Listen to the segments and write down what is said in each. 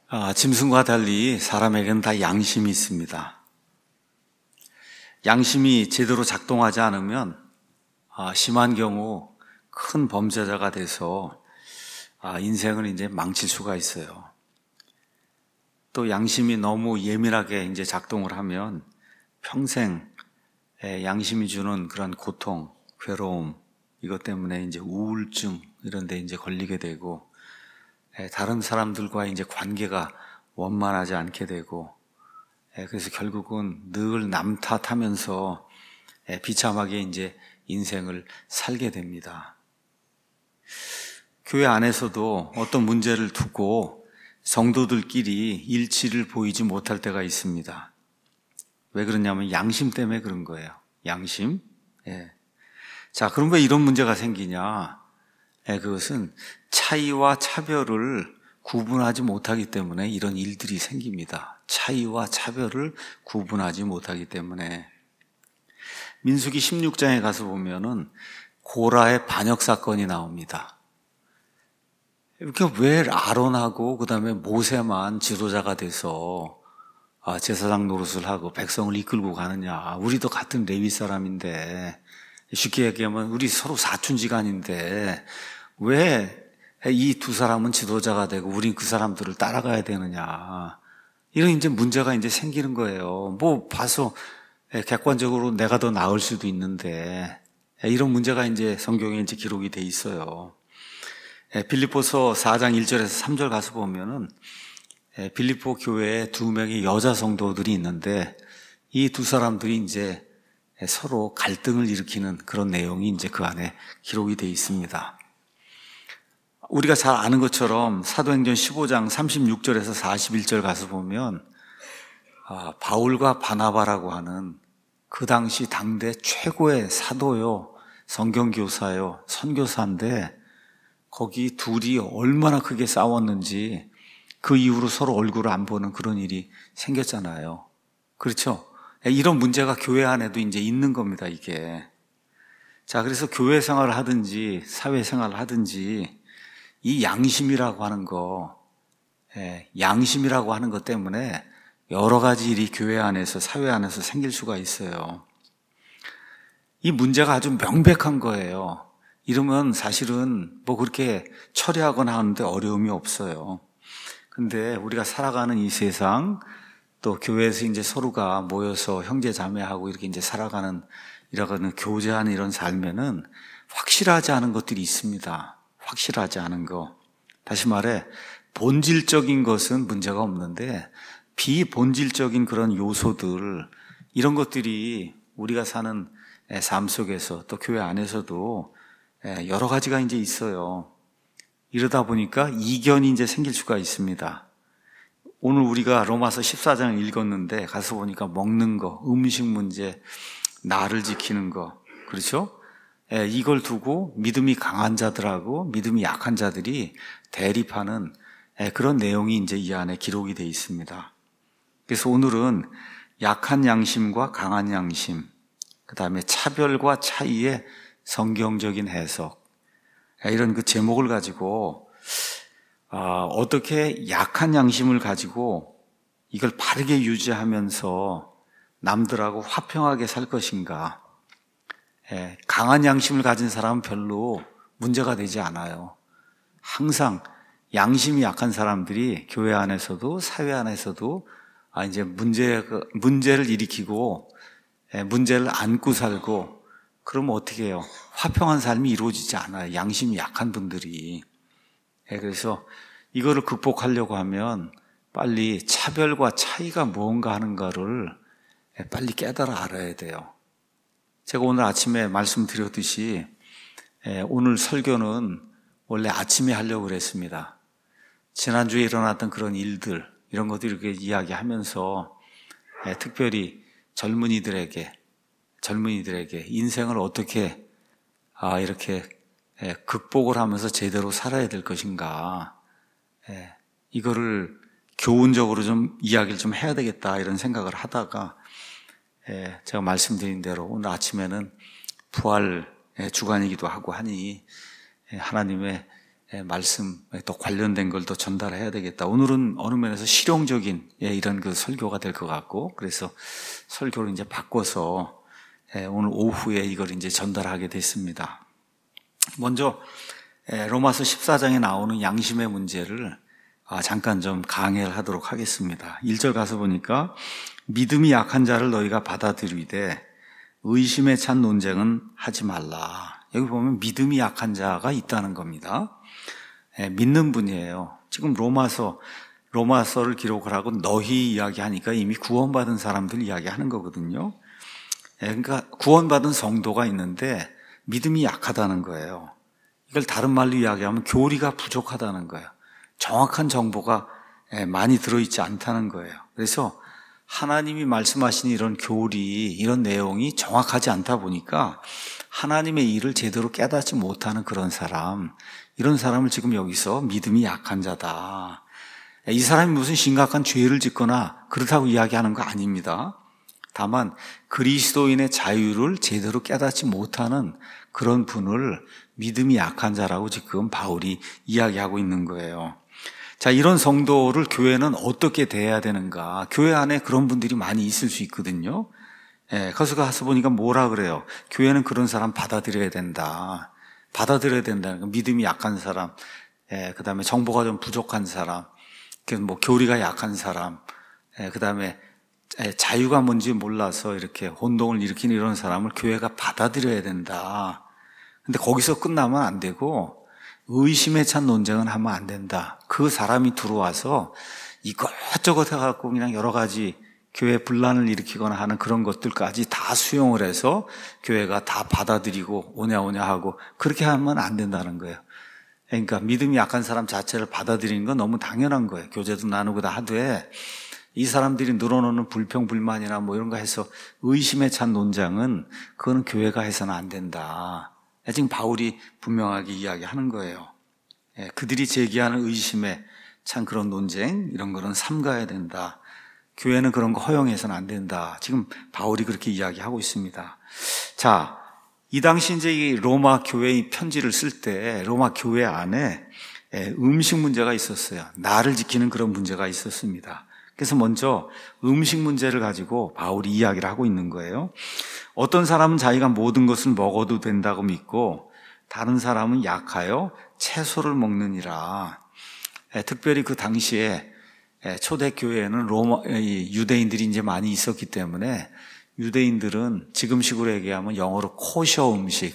짐승과 달리 사람에게는 다 양심이 있습니다. 양심이 제대로 작동하지 않으면 심한 경우 큰 범죄자가 돼서 인생을 이제 망칠 수가 있어요. 또 양심이 너무 예민하게 이제 작동을 하면 평생 양심이 주는 그런 고통, 괴로움, 이것 때문에 이제 우울증 이런 데 이제 걸리게 되고, 다른 사람들과 이제 관계가 원만하지 않게 되고, 그래서 결국은 늘 남 탓하면서 비참하게 이제 인생을 살게 됩니다. 교회 안에서도 어떤 문제를 두고 성도들끼리 일치를 보이지 못할 때가 있습니다. 왜 그러냐면 양심 때문에 그런 거예요. 양심. 자, 그럼 왜 이런 문제가 생기냐? 그것은 차이와 차별을 구분하지 못하기 때문에 이런 일들이 생깁니다. 차이와 차별을 구분하지 못하기 때문에. 민수기 16장에 가서 보면은 고라의 반역 사건이 나옵니다. 이렇게 왜 아론하고 그다음에 모세만 지도자가 돼서 제사장 노릇을 하고 백성을 이끌고 가느냐? 우리도 같은 레위 사람인데, 쉽게 얘기하면 우리 서로 사촌지간인데 왜 이 두 사람은 지도자가 되고 우린 그 사람들을 따라가야 되느냐? 이런 이제 문제가 이제 생기는 거예요. 뭐 봐서 객관적으로 내가 더 나을 수도 있는데, 이런 문제가 이제 성경에 이제 기록이 돼 있어요. 빌립보서 4장 1절에서 3절 가서 보면은 빌립보 교회에 두 명의 여자 성도들이 있는데, 이 두 사람들이 이제 서로 갈등을 일으키는 그런 내용이 이제 그 안에 기록이 되어 있습니다. 우리가 잘 아는 것처럼 사도행전 15장 36절에서 41절 가서 보면 바울과 바나바라고 하는 그 당시 당대 최고의 사도요, 성경교사요, 선교사인데, 거기 둘이 얼마나 크게 싸웠는지 그 이후로 서로 얼굴을 안 보는 그런 일이 생겼잖아요. 그렇죠? 이런 문제가 교회 안에도 이제 있는 겁니다, 이게. 자, 그래서 교회 생활을 하든지 사회 생활을 하든지 이 양심이라고 하는 거, 양심이라고 하는 것 때문에 여러 가지 일이 교회 안에서, 사회 안에서 생길 수가 있어요. 이 문제가 아주 명백한 거예요. 이러면 사실은 뭐 그렇게 처리하거나 하는데 어려움이 없어요. 근데 우리가 살아가는 이 세상, 또 교회에서 이제 서로가 모여서 형제 자매하고 이렇게 이제 살아가는, 이라고는 교제하는 이런 삶에는 확실하지 않은 것들이 있습니다. 확실하지 않은 거. 다시 말해, 본질적인 것은 문제가 없는데 비본질적인 그런 요소들, 이런 것들이 우리가 사는 삶 속에서 또 교회 안에서도 여러 가지가 이제 있어요. 이러다 보니까 이견이 이제 생길 수가 있습니다. 오늘 우리가 로마서 14장을 읽었는데 가서 보니까 먹는 거, 음식 문제, 나를 지키는 거, 그렇죠? 이걸 두고 믿음이 강한 자들하고 믿음이 약한 자들이 대립하는 그런 내용이 이제 이 안에 기록이 되어 있습니다. 그래서 오늘은 약한 양심과 강한 양심, 그 다음에 차별과 차이의 성경적인 해석, 이런 그 제목을 가지고 어떻게 약한 양심을 가지고 이걸 바르게 유지하면서 남들하고 화평하게 살 것인가. 강한 양심을 가진 사람은 별로 문제가 되지 않아요. 항상 양심이 약한 사람들이 교회 안에서도 사회 안에서도 이제 문제를 일으키고 문제를 안고 살고, 그러면 어떻게 해요? 화평한 삶이 이루어지지 않아요. 양심이 약한 분들이. 그래서 이거를 극복하려고 하면 빨리 차별과 차이가 무언가 하는가를 빨리 깨달아 알아야 돼요. 제가 오늘 아침에 말씀드렸듯이 오늘 설교는 원래 아침에 하려고 그랬습니다. 지난주에 일어났던 그런 일들, 이런 것들 이렇게 이야기하면서 특별히 젊은이들에게 인생을 어떻게 이렇게 극복을 하면서 제대로 살아야 될 것인가, 이거를 교훈적으로 좀 이야기를 좀 해야 되겠다 이런 생각을 하다가 제가 말씀드린 대로 오늘 아침에는 부활 주간이기도 하고 하니 하나님의 말씀 또 관련된 걸 또 전달해야 되겠다. 오늘은 어느 면에서 실용적인 이런 그 설교가 될 것 같고, 그래서 설교를 이제 바꿔서 오늘 오후에 이걸 이제 전달하게 됐습니다. 먼저 로마서 14장에 나오는 양심의 문제를 잠깐 좀 강해를 하도록 하겠습니다. 1절 가서 보니까 믿음이 약한 자를 너희가 받아들이되 의심에 찬 논쟁은 하지 말라. 여기 보면 믿음이 약한 자가 있다는 겁니다. 믿는 분이에요. 지금 로마서를 기록을 하고 너희 이야기하니까 이미 구원받은 사람들 이야기하는 거거든요. 그러니까 구원받은 성도가 있는데 믿음이 약하다는 거예요. 이걸 다른 말로 이야기하면 교리가 부족하다는 거예요. 정확한 정보가 많이 들어있지 않다는 거예요. 그래서 하나님이 말씀하신 이런 교리, 이런 내용이 정확하지 않다 보니까 하나님의 일을 제대로 깨닫지 못하는 그런 사람, 이런 사람을 지금 여기서 믿음이 약한 자다. 이 사람이 무슨 심각한 죄를 짓거나 그렇다고 이야기하는 거 아닙니다. 다만 그리스도인의 자유를 제대로 깨닫지 못하는 그런 분을 믿음이 약한 자라고 지금 바울이 이야기하고 있는 거예요. 자, 이런 성도를 교회는 어떻게 대해야 되는가? 교회 안에 그런 분들이 많이 있을 수 있거든요. 거기서 가서 보니까 뭐라 그래요? 교회는 그런 사람 받아들여야 된다. 받아들여야 된다는 거. 믿음이 약한 사람, 그 다음에 정보가 좀 부족한 사람, 뭐 교리가 약한 사람, 그 다음에 자유가 뭔지 몰라서 이렇게 혼동을 일으키는 이런 사람을 교회가 받아들여야 된다. 근데 거기서 끝나면 안 되고 의심에 찬 논쟁은 하면 안 된다. 그 사람이 들어와서 이것저것 해갖고 그냥 여러 가지 교회 분란을 일으키거나 하는 그런 것들까지 다 수용을 해서 교회가 다 받아들이고 오냐 하고 그렇게 하면 안 된다는 거예요. 그러니까 믿음이 약한 사람 자체를 받아들이는 건 너무 당연한 거예요. 교제도 나누고 다 하되 이 사람들이 늘어놓는 불평불만이나 뭐 이런 거 해서 의심에 찬 논쟁은 그거는 교회가 해서는 안 된다. 지금 바울이 분명하게 이야기하는 거예요. 그들이 제기하는 의심에 찬 그런 논쟁 이런 거는 삼가야 된다. 교회는 그런 거 허용해서는 안 된다. 지금 바울이 그렇게 이야기하고 있습니다. 자, 이 당시 이제 이 로마 교회의 편지를 쓸 때 로마 교회 안에 음식 문제가 있었어요. 나를 지키는 그런 문제가 있었습니다. 그래서 먼저 음식 문제를 가지고 바울이 이야기를 하고 있는 거예요. 어떤 사람은 자기가 모든 것을 먹어도 된다고 믿고 다른 사람은 약하여 채소를 먹느니라. 특별히 그 당시에 초대교회에는 유대인들이 이제 많이 있었기 때문에 유대인들은 지금식으로 얘기하면 영어로 코셔 음식,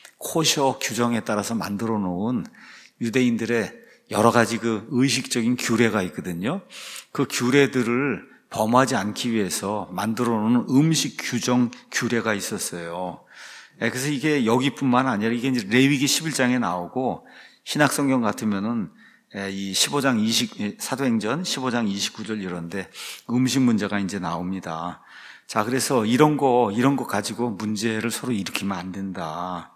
코셔 규정에 따라서 만들어 놓은 유대인들의 여러 가지 그 의식적인 규례가 있거든요. 그 규례들을 범하지 않기 위해서 만들어 놓은 음식 규정 규례가 있었어요. 그래서 이게 여기뿐만 아니라 이게 이제 레위기 11장에 나오고 신약성경 같으면은 이 15장 사도행전 15장 29절 이런데 음식 문제가 이제 나옵니다. 자, 그래서 이런 거 가지고 문제를 서로 일으키면 안 된다.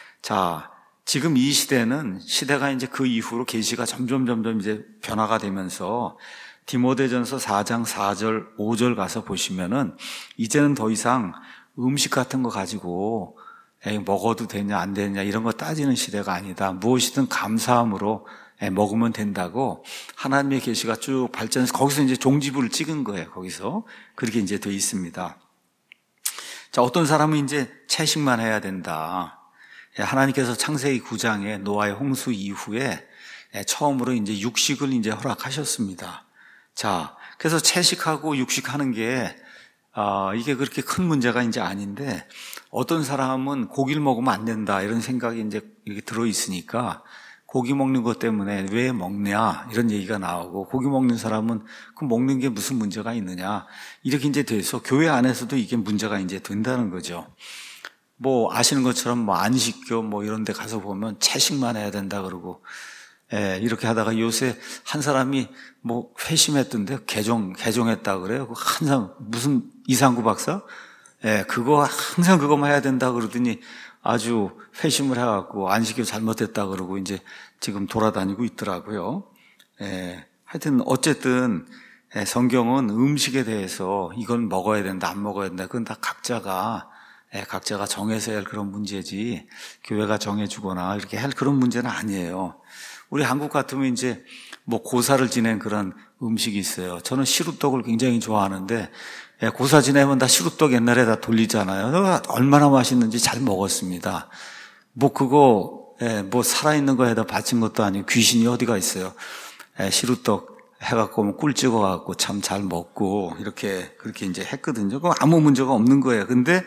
자, 지금 이 시대가 이제 그 이후로 계시가 점점 이제 변화가 되면서 디모데전서 4장 4절 5절 가서 보시면은 이제는 더 이상 음식 같은 거 가지고 먹어도 되냐 안 되냐 이런 거 따지는 시대가 아니다. 무엇이든 감사함으로 먹으면 된다고 하나님의 계시가 쭉 발전해서 거기서 이제 종지부를 찍은 거예요. 거기서 그렇게 이제 돼 있습니다. 자, 어떤 사람은 이제 채식만 해야 된다. 하나님께서 창세기 9장에 노아의 홍수 이후에 처음으로 이제 육식을 이제 허락하셨습니다. 자, 그래서 채식하고 육식하는 게 이게 그렇게 큰 문제가 이제 아닌데 어떤 사람은 고기를 먹으면 안 된다 이런 생각이 이제 이렇게 들어 있으니까 고기 먹는 것 때문에 왜 먹냐 이런 얘기가 나오고 고기 먹는 사람은 그 먹는 게 무슨 문제가 있느냐 이렇게 이제 돼서 교회 안에서도 이게 문제가 이제 된다는 거죠. 뭐 아시는 것처럼 뭐 안식교 뭐 이런 데 가서 보면 채식만 해야 된다 그러고 이렇게 하다가 요새 한 사람이 뭐 회심했던데 개종했다 그래요. 한 사람 무슨 이상구 박사? 그거 항상 그거만 해야 된다 그러더니 아주 회심을 해갖고 안식교 잘못했다 그러고 이제 지금 돌아다니고 있더라고요. 하여튼 어쨌든 성경은 음식에 대해서 이건 먹어야 된다 안 먹어야 된다 그건 다 각자가 정해서 할 그런 문제지 교회가 정해주거나 이렇게 할 그런 문제는 아니에요. 우리 한국 같으면 이제 뭐 고사를 지낸 그런 음식이 있어요. 저는 시루떡을 굉장히 좋아하는데, 고사 지내면 다 시루떡 옛날에 다 돌리잖아요. 얼마나 맛있는지 잘 먹었습니다. 뭐 그거, 뭐 살아있는 거에다 바친 것도 아니고 귀신이 어디가 있어요. 시루떡 해갖고 꿀 찍어갖고 참 잘 먹고 그렇게 이제 했거든요. 그거 아무 문제가 없는 거예요. 근데,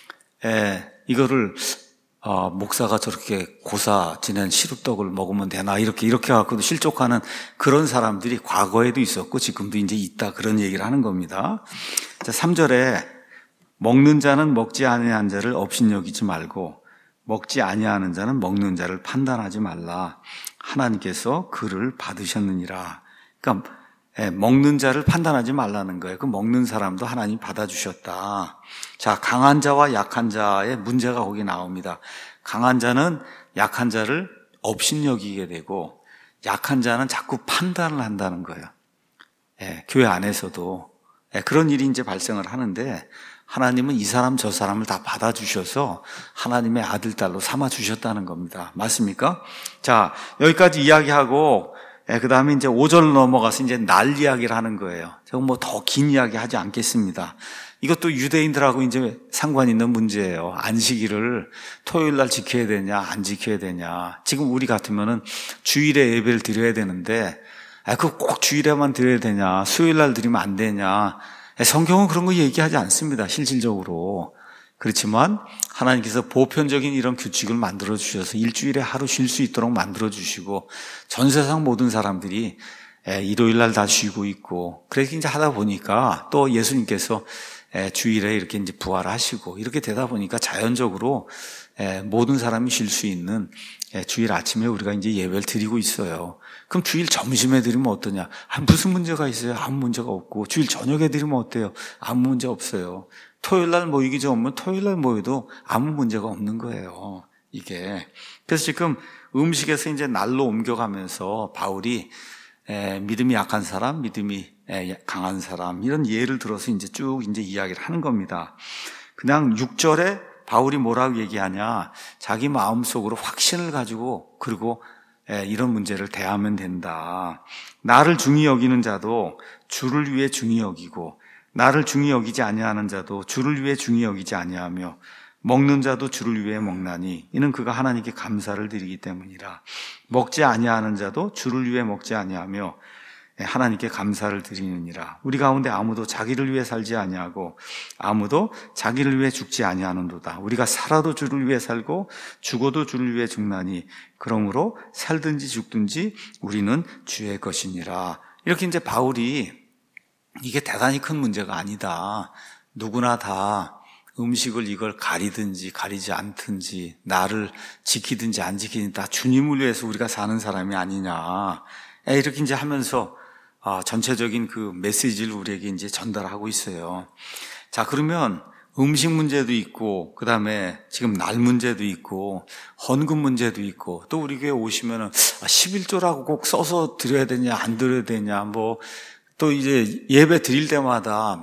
이거를, 목사가 저렇게 고사 지낸 시루떡을 먹으면 되나 이렇게 갖고도 실족하는 그런 사람들이 과거에도 있었고 지금도 이제 있다 그런 얘기를 하는 겁니다. 자, 3절에 먹는 자는 먹지 아니한 자를 업신여기지 말고 먹지 아니하는 자는 먹는 자를 판단하지 말라. 하나님께서 그를 받으셨느니라. 그러니까 먹는 자를 판단하지 말라는 거예요. 그 먹는 사람도 하나님 받아주셨다. 자, 강한 자와 약한 자의 문제가 거기 나옵니다. 강한 자는 약한 자를 업신여기게 되고 약한 자는 자꾸 판단을 한다는 거예요. 교회 안에서도 그런 일이 이제 발생을 하는데 하나님은 이 사람 저 사람을 다 받아주셔서 하나님의 아들, 딸로 삼아주셨다는 겁니다. 맞습니까? 자, 여기까지 이야기하고 그 다음에 이제 5절 넘어가서 이제 날 이야기를 하는 거예요. 제가 뭐 더 긴 이야기 하지 않겠습니다. 이것도 유대인들하고 이제 상관 있는 문제예요. 안식일을 토요일 날 지켜야 되냐, 안 지켜야 되냐. 지금 우리 같으면은 주일에 예배를 드려야 되는데, 그거 꼭 주일에만 드려야 되냐, 수요일 날 드리면 안 되냐. 성경은 그런 거 얘기하지 않습니다. 실질적으로. 그렇지만 하나님께서 보편적인 이런 규칙을 만들어 주셔서 일주일에 하루 쉴 수 있도록 만들어 주시고 전 세상 모든 사람들이 일요일 날 다 쉬고 있고 그렇게 이제 하다 보니까 또 예수님께서 주일에 이렇게 이제 부활하시고 이렇게 되다 보니까 자연적으로 모든 사람이 쉴 수 있는 주일 아침에 우리가 이제 예배를 드리고 있어요. 그럼 주일 점심에 드리면 어떠냐? 무슨 문제가 있어요? 아무 문제가 없고 주일 저녁에 드리면 어때요? 아무 문제 없어요. 토요일 날 모이기 전에 토요일 날 모여도 아무 문제가 없는 거예요. 이게. 그래서 지금 음식에서 이제 날로 옮겨가면서 바울이 믿음이 약한 사람, 믿음이 강한 사람 이런 예를 들어서 이제 쭉 이제 이야기를 하는 겁니다. 그냥 6절에 바울이 뭐라고 얘기하냐? 자기 마음속으로 확신을 가지고 그리고 이런 문제를 대하면 된다. 나를 중히 여기는 자도 주를 위해 중히 여기고 나를 중히 여기지 아니하는 자도 주를 위해 중히 여기지 아니하며 먹는 자도 주를 위해 먹나니 이는 그가 하나님께 감사를 드리기 때문이라. 먹지 아니하는 자도 주를 위해 먹지 아니하며 하나님께 감사를 드리느니라. 우리 가운데 아무도 자기를 위해 살지 아니하고 아무도 자기를 위해 죽지 아니하는도다. 우리가 살아도 주를 위해 살고 죽어도 주를 위해 죽나니 그러므로 살든지 죽든지 우리는 주의 것이니라. 이렇게 이제 바울이 이게 대단히 큰 문제가 아니다. 누구나 다 음식을 이걸 가리든지 가리지 않든지 나를 지키든지 안 지키든지 다 주님을 위해서 우리가 사는 사람이 아니냐. 이렇게 이제 하면서 전체적인 그 메시지를 우리에게 이제 전달하고 있어요. 자, 그러면 음식 문제도 있고, 그 다음에 지금 날 문제도 있고, 헌금 문제도 있고, 또 우리 교회 오시면은 11조라고 꼭 써서 드려야 되냐, 안 드려야 되냐, 뭐, 또 이제 예배 드릴 때마다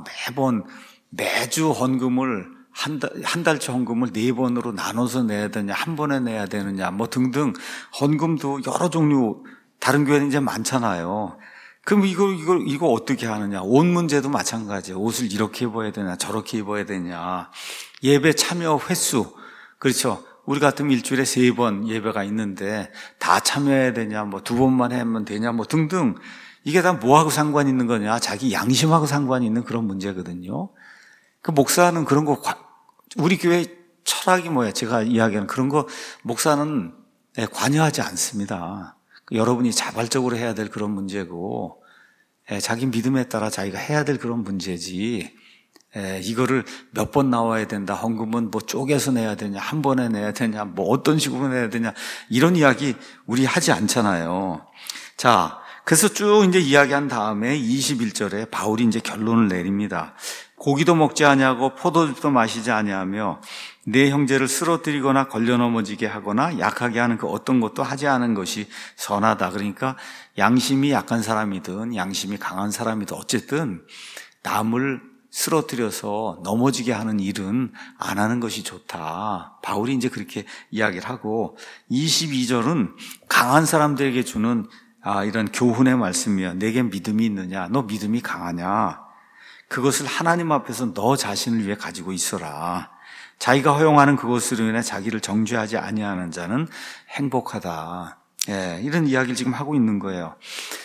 매주 헌금을 한 달치 헌금을 4번으로 나눠서 내야 되냐, 한 번에 내야 되느냐, 뭐 등등 헌금도 여러 종류 다른 교회는 이제 많잖아요. 그럼 이거 어떻게 하느냐? 옷 문제도 마찬가지예요. 옷을 이렇게 입어야 되냐, 저렇게 입어야 되냐. 예배 참여 횟수. 그렇죠. 우리 같으면 일주일에 3번 예배가 있는데 다 참여해야 되냐, 뭐 2번만 하면 되냐, 뭐 등등. 이게 다 뭐하고 상관 있는 거냐? 자기 양심하고 상관이 있는 그런 문제거든요. 그 목사는 그런 거, 우리 교회 철학이 뭐야? 제가 이야기하는 그런 거 목사는 관여하지 않습니다. 여러분이 자발적으로 해야 될 그런 문제고, 자기 믿음에 따라 자기가 해야 될 그런 문제지, 이거를 몇 번 나와야 된다, 헌금은 뭐 쪼개서 내야 되냐, 한 번에 내야 되냐, 뭐 어떤 식으로 내야 되냐, 이런 이야기 우리 하지 않잖아요. 자, 그래서 쭉 이제 이야기한 다음에 21절에 바울이 이제 결론을 내립니다. 고기도 먹지 아니하고 포도주도 마시지 아니하며 내 형제를 쓰러뜨리거나 걸려 넘어지게 하거나 약하게 하는 그 어떤 것도 하지 않은 것이 선하다. 그러니까 양심이 약한 사람이든 양심이 강한 사람이든 어쨌든 남을 쓰러뜨려서 넘어지게 하는 일은 안 하는 것이 좋다. 바울이 이제 그렇게 이야기를 하고 22절은 강한 사람들에게 주는 이런 교훈의 말씀이야. 내게 믿음이 있느냐? 너 믿음이 강하냐? 그것을 하나님 앞에서 너 자신을 위해 가지고 있어라. 자기가 허용하는 그것으로 인해 자기를 정죄하지 아니하는 자는 행복하다. 이런 이야기를 지금 하고 있는 거예요.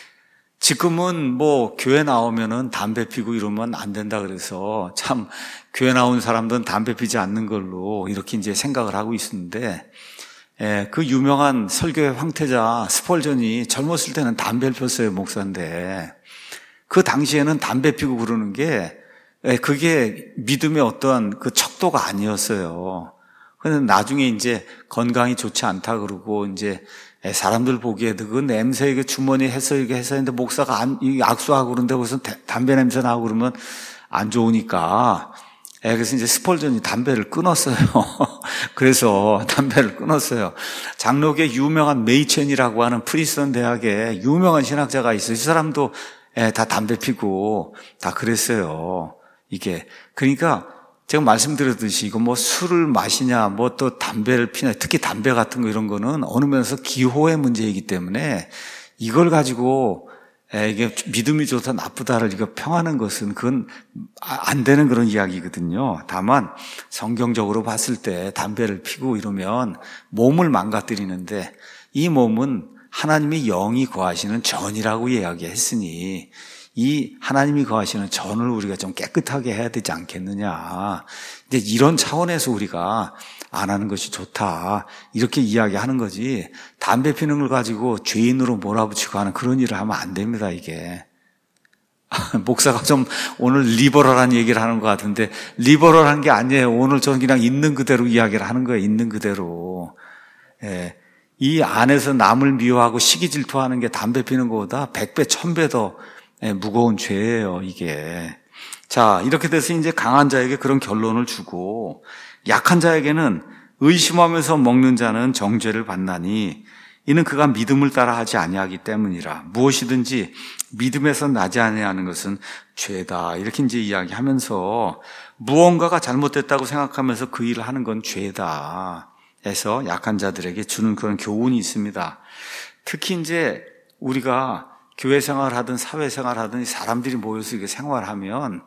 지금은 교회 나오면은 담배 피고 이러면 안 된다 그래서 참 교회 나온 사람들은 담배 피지 않는 걸로 이렇게 이제 생각을 하고 있었는데, 그 유명한 설교의 황태자 스펄전이 젊었을 때는 담배를 폈어요, 목사인데. 그 당시에는 담배 피고 그러는 게 그게 믿음의 어떠한 그 척도가 아니었어요. 그런데 나중에 이제 건강이 좋지 않다 그러고 이제 사람들 보기에도 그 냄새, 그 주머니 해서 이게 해서 했는데 목사가 악수하고 그러는데 거기서 담배 냄새 나고 그러면 안 좋으니까. 그래서 이제 스펄전이 담배를 끊었어요. 그래서 담배를 끊었어요. 장로계 유명한 메이첸이라고 하는 프리스턴 대학에 유명한 신학자가 있어요. 이 사람도 다 담배 피고 다 그랬어요. 이게. 그러니까 제가 말씀드렸듯이 이거 술을 마시냐, 또 담배를 피냐, 특히 담배 같은 거 이런 거는 어느 면에서 기호의 문제이기 때문에 이걸 가지고 이게 믿음이 좋다 나쁘다를 이거 평하는 것은 그건 안 되는 그런 이야기거든요. 다만 성경적으로 봤을 때 담배를 피고 이러면 몸을 망가뜨리는데 이 몸은 하나님의 영이 거하시는 전이라고 이야기했으니 이 하나님이 거하시는 전을 우리가 좀 깨끗하게 해야 되지 않겠느냐. 이제 이런 차원에서 우리가 안 하는 것이 좋다. 이렇게 이야기하는 거지. 담배 피는 걸 가지고 죄인으로 몰아붙이고 하는 그런 일을 하면 안 됩니다, 이게. 목사가 좀 오늘 리버럴한 얘기를 하는 것 같은데 리버럴한 게 아니에요. 오늘 저는 그냥 있는 그대로 이야기를 하는 거예요. 있는 그대로. 이 안에서 남을 미워하고 시기 질투하는 게 담배 피는 것보다 100배, 1000배 더 무거운 죄예요, 이게. 자, 이렇게 돼서 이제 강한 자에게 그런 결론을 주고 약한 자에게는 의심하면서 먹는 자는 정죄를 받나니 이는 그가 믿음을 따라 하지 아니하기 때문이라. 무엇이든지 믿음에서 나지 아니하는 것은 죄다. 이렇게 이제 이야기하면서 무언가가 잘못됐다고 생각하면서 그 일을 하는 건 죄다. 해서 약한 자들에게 주는 그런 교훈이 있습니다. 특히 이제 우리가 교회 생활하든 사회 생활하든 사람들이 모여서 이렇게 생활하면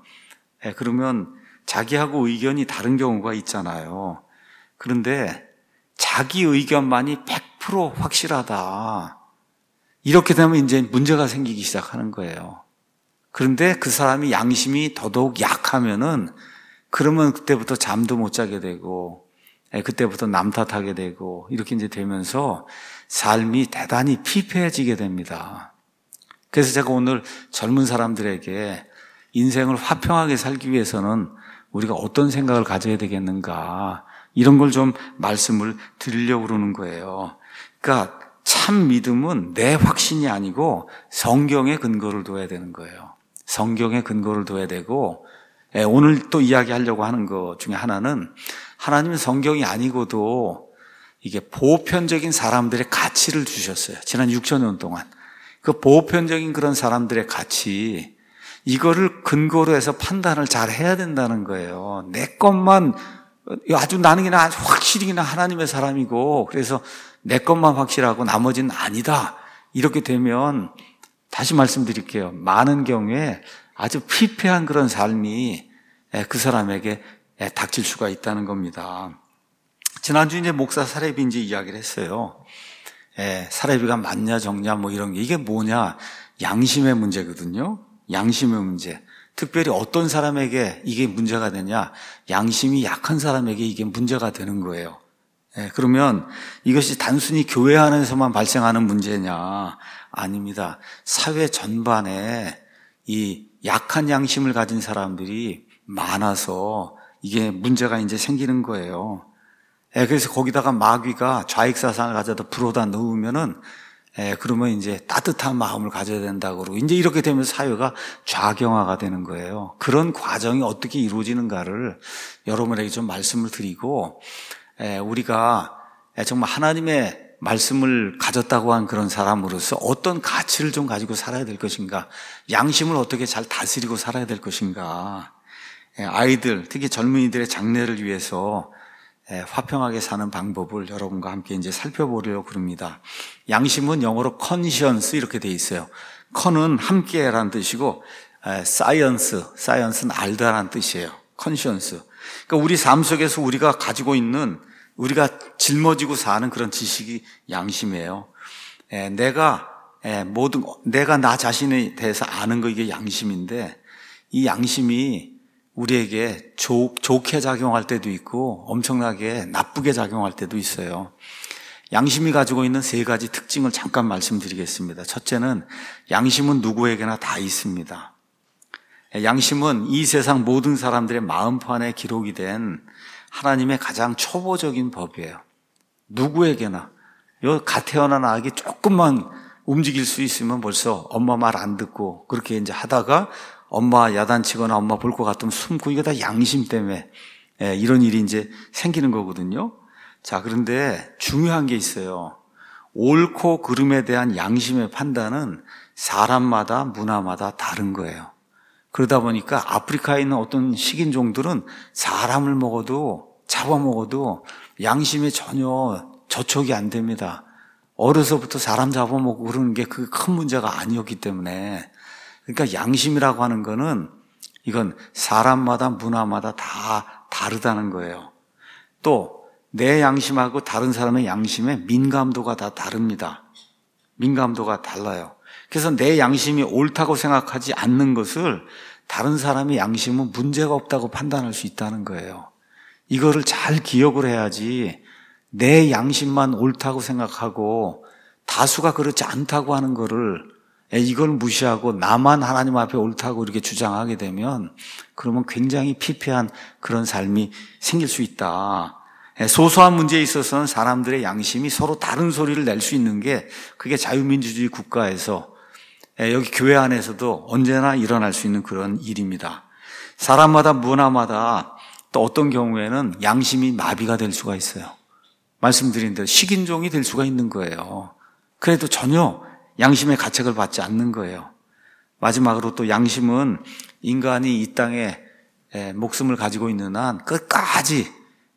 그러면 자기하고 의견이 다른 경우가 있잖아요. 그런데 자기 의견만이 100% 확실하다. 이렇게 되면 이제 문제가 생기기 시작하는 거예요. 그런데 그 사람이 양심이 더더욱 약하면은 그러면 그때부터 잠도 못 자게 되고 그때부터 남 탓하게 되고 이렇게 이제 되면서 삶이 대단히 피폐해지게 됩니다. 그래서 제가 오늘 젊은 사람들에게 인생을 화평하게 살기 위해서는 우리가 어떤 생각을 가져야 되겠는가 이런 걸 좀 말씀을 드리려고 그러는 거예요. 그러니까 참 믿음은 내 확신이 아니고 성경에 근거를 둬야 되는 거예요. 성경에 근거를 둬야 되고 오늘 또 이야기하려고 하는 것 중에 하나는 하나님은 성경이 아니고도 이게 보편적인 사람들의 가치를 주셨어요. 지난 6,000년 동안. 그 보편적인 그런 사람들의 가치, 이거를 근거로 해서 판단을 잘 해야 된다는 거예요. 내 것만, 아주 나는 그냥 확실히 그냥 하나님의 사람이고, 그래서 내 것만 확실하고 나머지는 아니다. 이렇게 되면, 다시 말씀드릴게요. 많은 경우에 아주 피폐한 그런 삶이 그 사람에게 닥칠 수가 있다는 겁니다. 지난주 이제 목사 사례비 이제 이야기를 했어요. 사례비가 맞냐 적냐 이런 게 이게 뭐냐 양심의 문제거든요. 양심의 문제. 특별히 어떤 사람에게 이게 문제가 되냐 양심이 약한 사람에게 이게 문제가 되는 거예요. 그러면 이것이 단순히 교회 안에서만 발생하는 문제냐 아닙니다. 사회 전반에 이 약한 양심을 가진 사람들이 많아서 이게 문제가 이제 생기는 거예요. 그래서 거기다가 마귀가 좌익사상을 가져다 불어다 넣으면은, 그러면 이제 따뜻한 마음을 가져야 된다고 그러고, 이제 이렇게 되면 사회가 좌경화가 되는 거예요. 그런 과정이 어떻게 이루어지는가를 여러분에게 좀 말씀을 드리고, 우리가 정말 하나님의 말씀을 가졌다고 한 그런 사람으로서 어떤 가치를 좀 가지고 살아야 될 것인가, 양심을 어떻게 잘 다스리고 살아야 될 것인가, 아이들, 특히 젊은이들의 장래를 위해서 화평하게 사는 방법을 여러분과 함께 이제 살펴보려고 그럽니다. 양심은 영어로 conscience 이렇게 돼 있어요. con은 함께라는 뜻이고, science는 알다라는 뜻이에요. conscience. 그러니까 우리 삶 속에서 우리가 가지고 있는, 우리가 짊어지고 사는 그런 지식이 양심이에요. 내가 나 자신에 대해서 아는 거, 이게 양심인데, 이 양심이 우리에게 좋게 작용할 때도 있고 엄청나게 나쁘게 작용할 때도 있어요. 양심이 가지고 있는 세 가지 특징을 잠깐 말씀드리겠습니다. 첫째는 양심은 누구에게나 다 있습니다. 양심은 이 세상 모든 사람들의 마음판에 기록이 된 하나님의 가장 초보적인 법이에요. 누구에게나. 갓 태어난 아기 조금만 움직일 수 있으면 벌써 엄마 말 안 듣고 그렇게 이제 하다가 엄마 야단치거나 엄마 볼 것 같으면 숨고, 이거 다 양심 때문에 이런 일이 이제 생기는 거거든요. 자, 그런데 중요한 게 있어요. 옳고 그름에 대한 양심의 판단은 사람마다 문화마다 다른 거예요. 그러다 보니까 아프리카에 있는 어떤 식인종들은 사람을 먹어도 잡아먹어도 양심에 전혀 저촉이 안 됩니다. 어려서부터 사람 잡아먹고 그러는 게 그 큰 문제가 아니었기 때문에. 그러니까 양심이라고 하는 거는 이건 사람마다 문화마다 다 다르다는 거예요. 또 내 양심하고 다른 사람의 양심의 민감도가 다 다릅니다. 민감도가 달라요. 그래서 내 양심이 옳다고 생각하지 않는 것을 다른 사람의 양심은 문제가 없다고 판단할 수 있다는 거예요. 이거를 잘 기억을 해야지 내 양심만 옳다고 생각하고 다수가 그렇지 않다고 하는 거를 이걸 무시하고 나만 하나님 앞에 옳다고 이렇게 주장하게 되면 그러면 굉장히 피폐한 그런 삶이 생길 수 있다. 소소한 문제에 있어서는 사람들의 양심이 서로 다른 소리를 낼 수 있는 게 그게 자유민주주의 국가에서 여기 교회 안에서도 언제나 일어날 수 있는 그런 일입니다. 사람마다 문화마다 또 어떤 경우에는 양심이 마비가 될 수가 있어요. 말씀드린 대로 식인종이 될 수가 있는 거예요. 그래도 전혀 양심의 가책을 받지 않는 거예요. 마지막으로 또 양심은 인간이 이 땅에 목숨을 가지고 있는 한 끝까지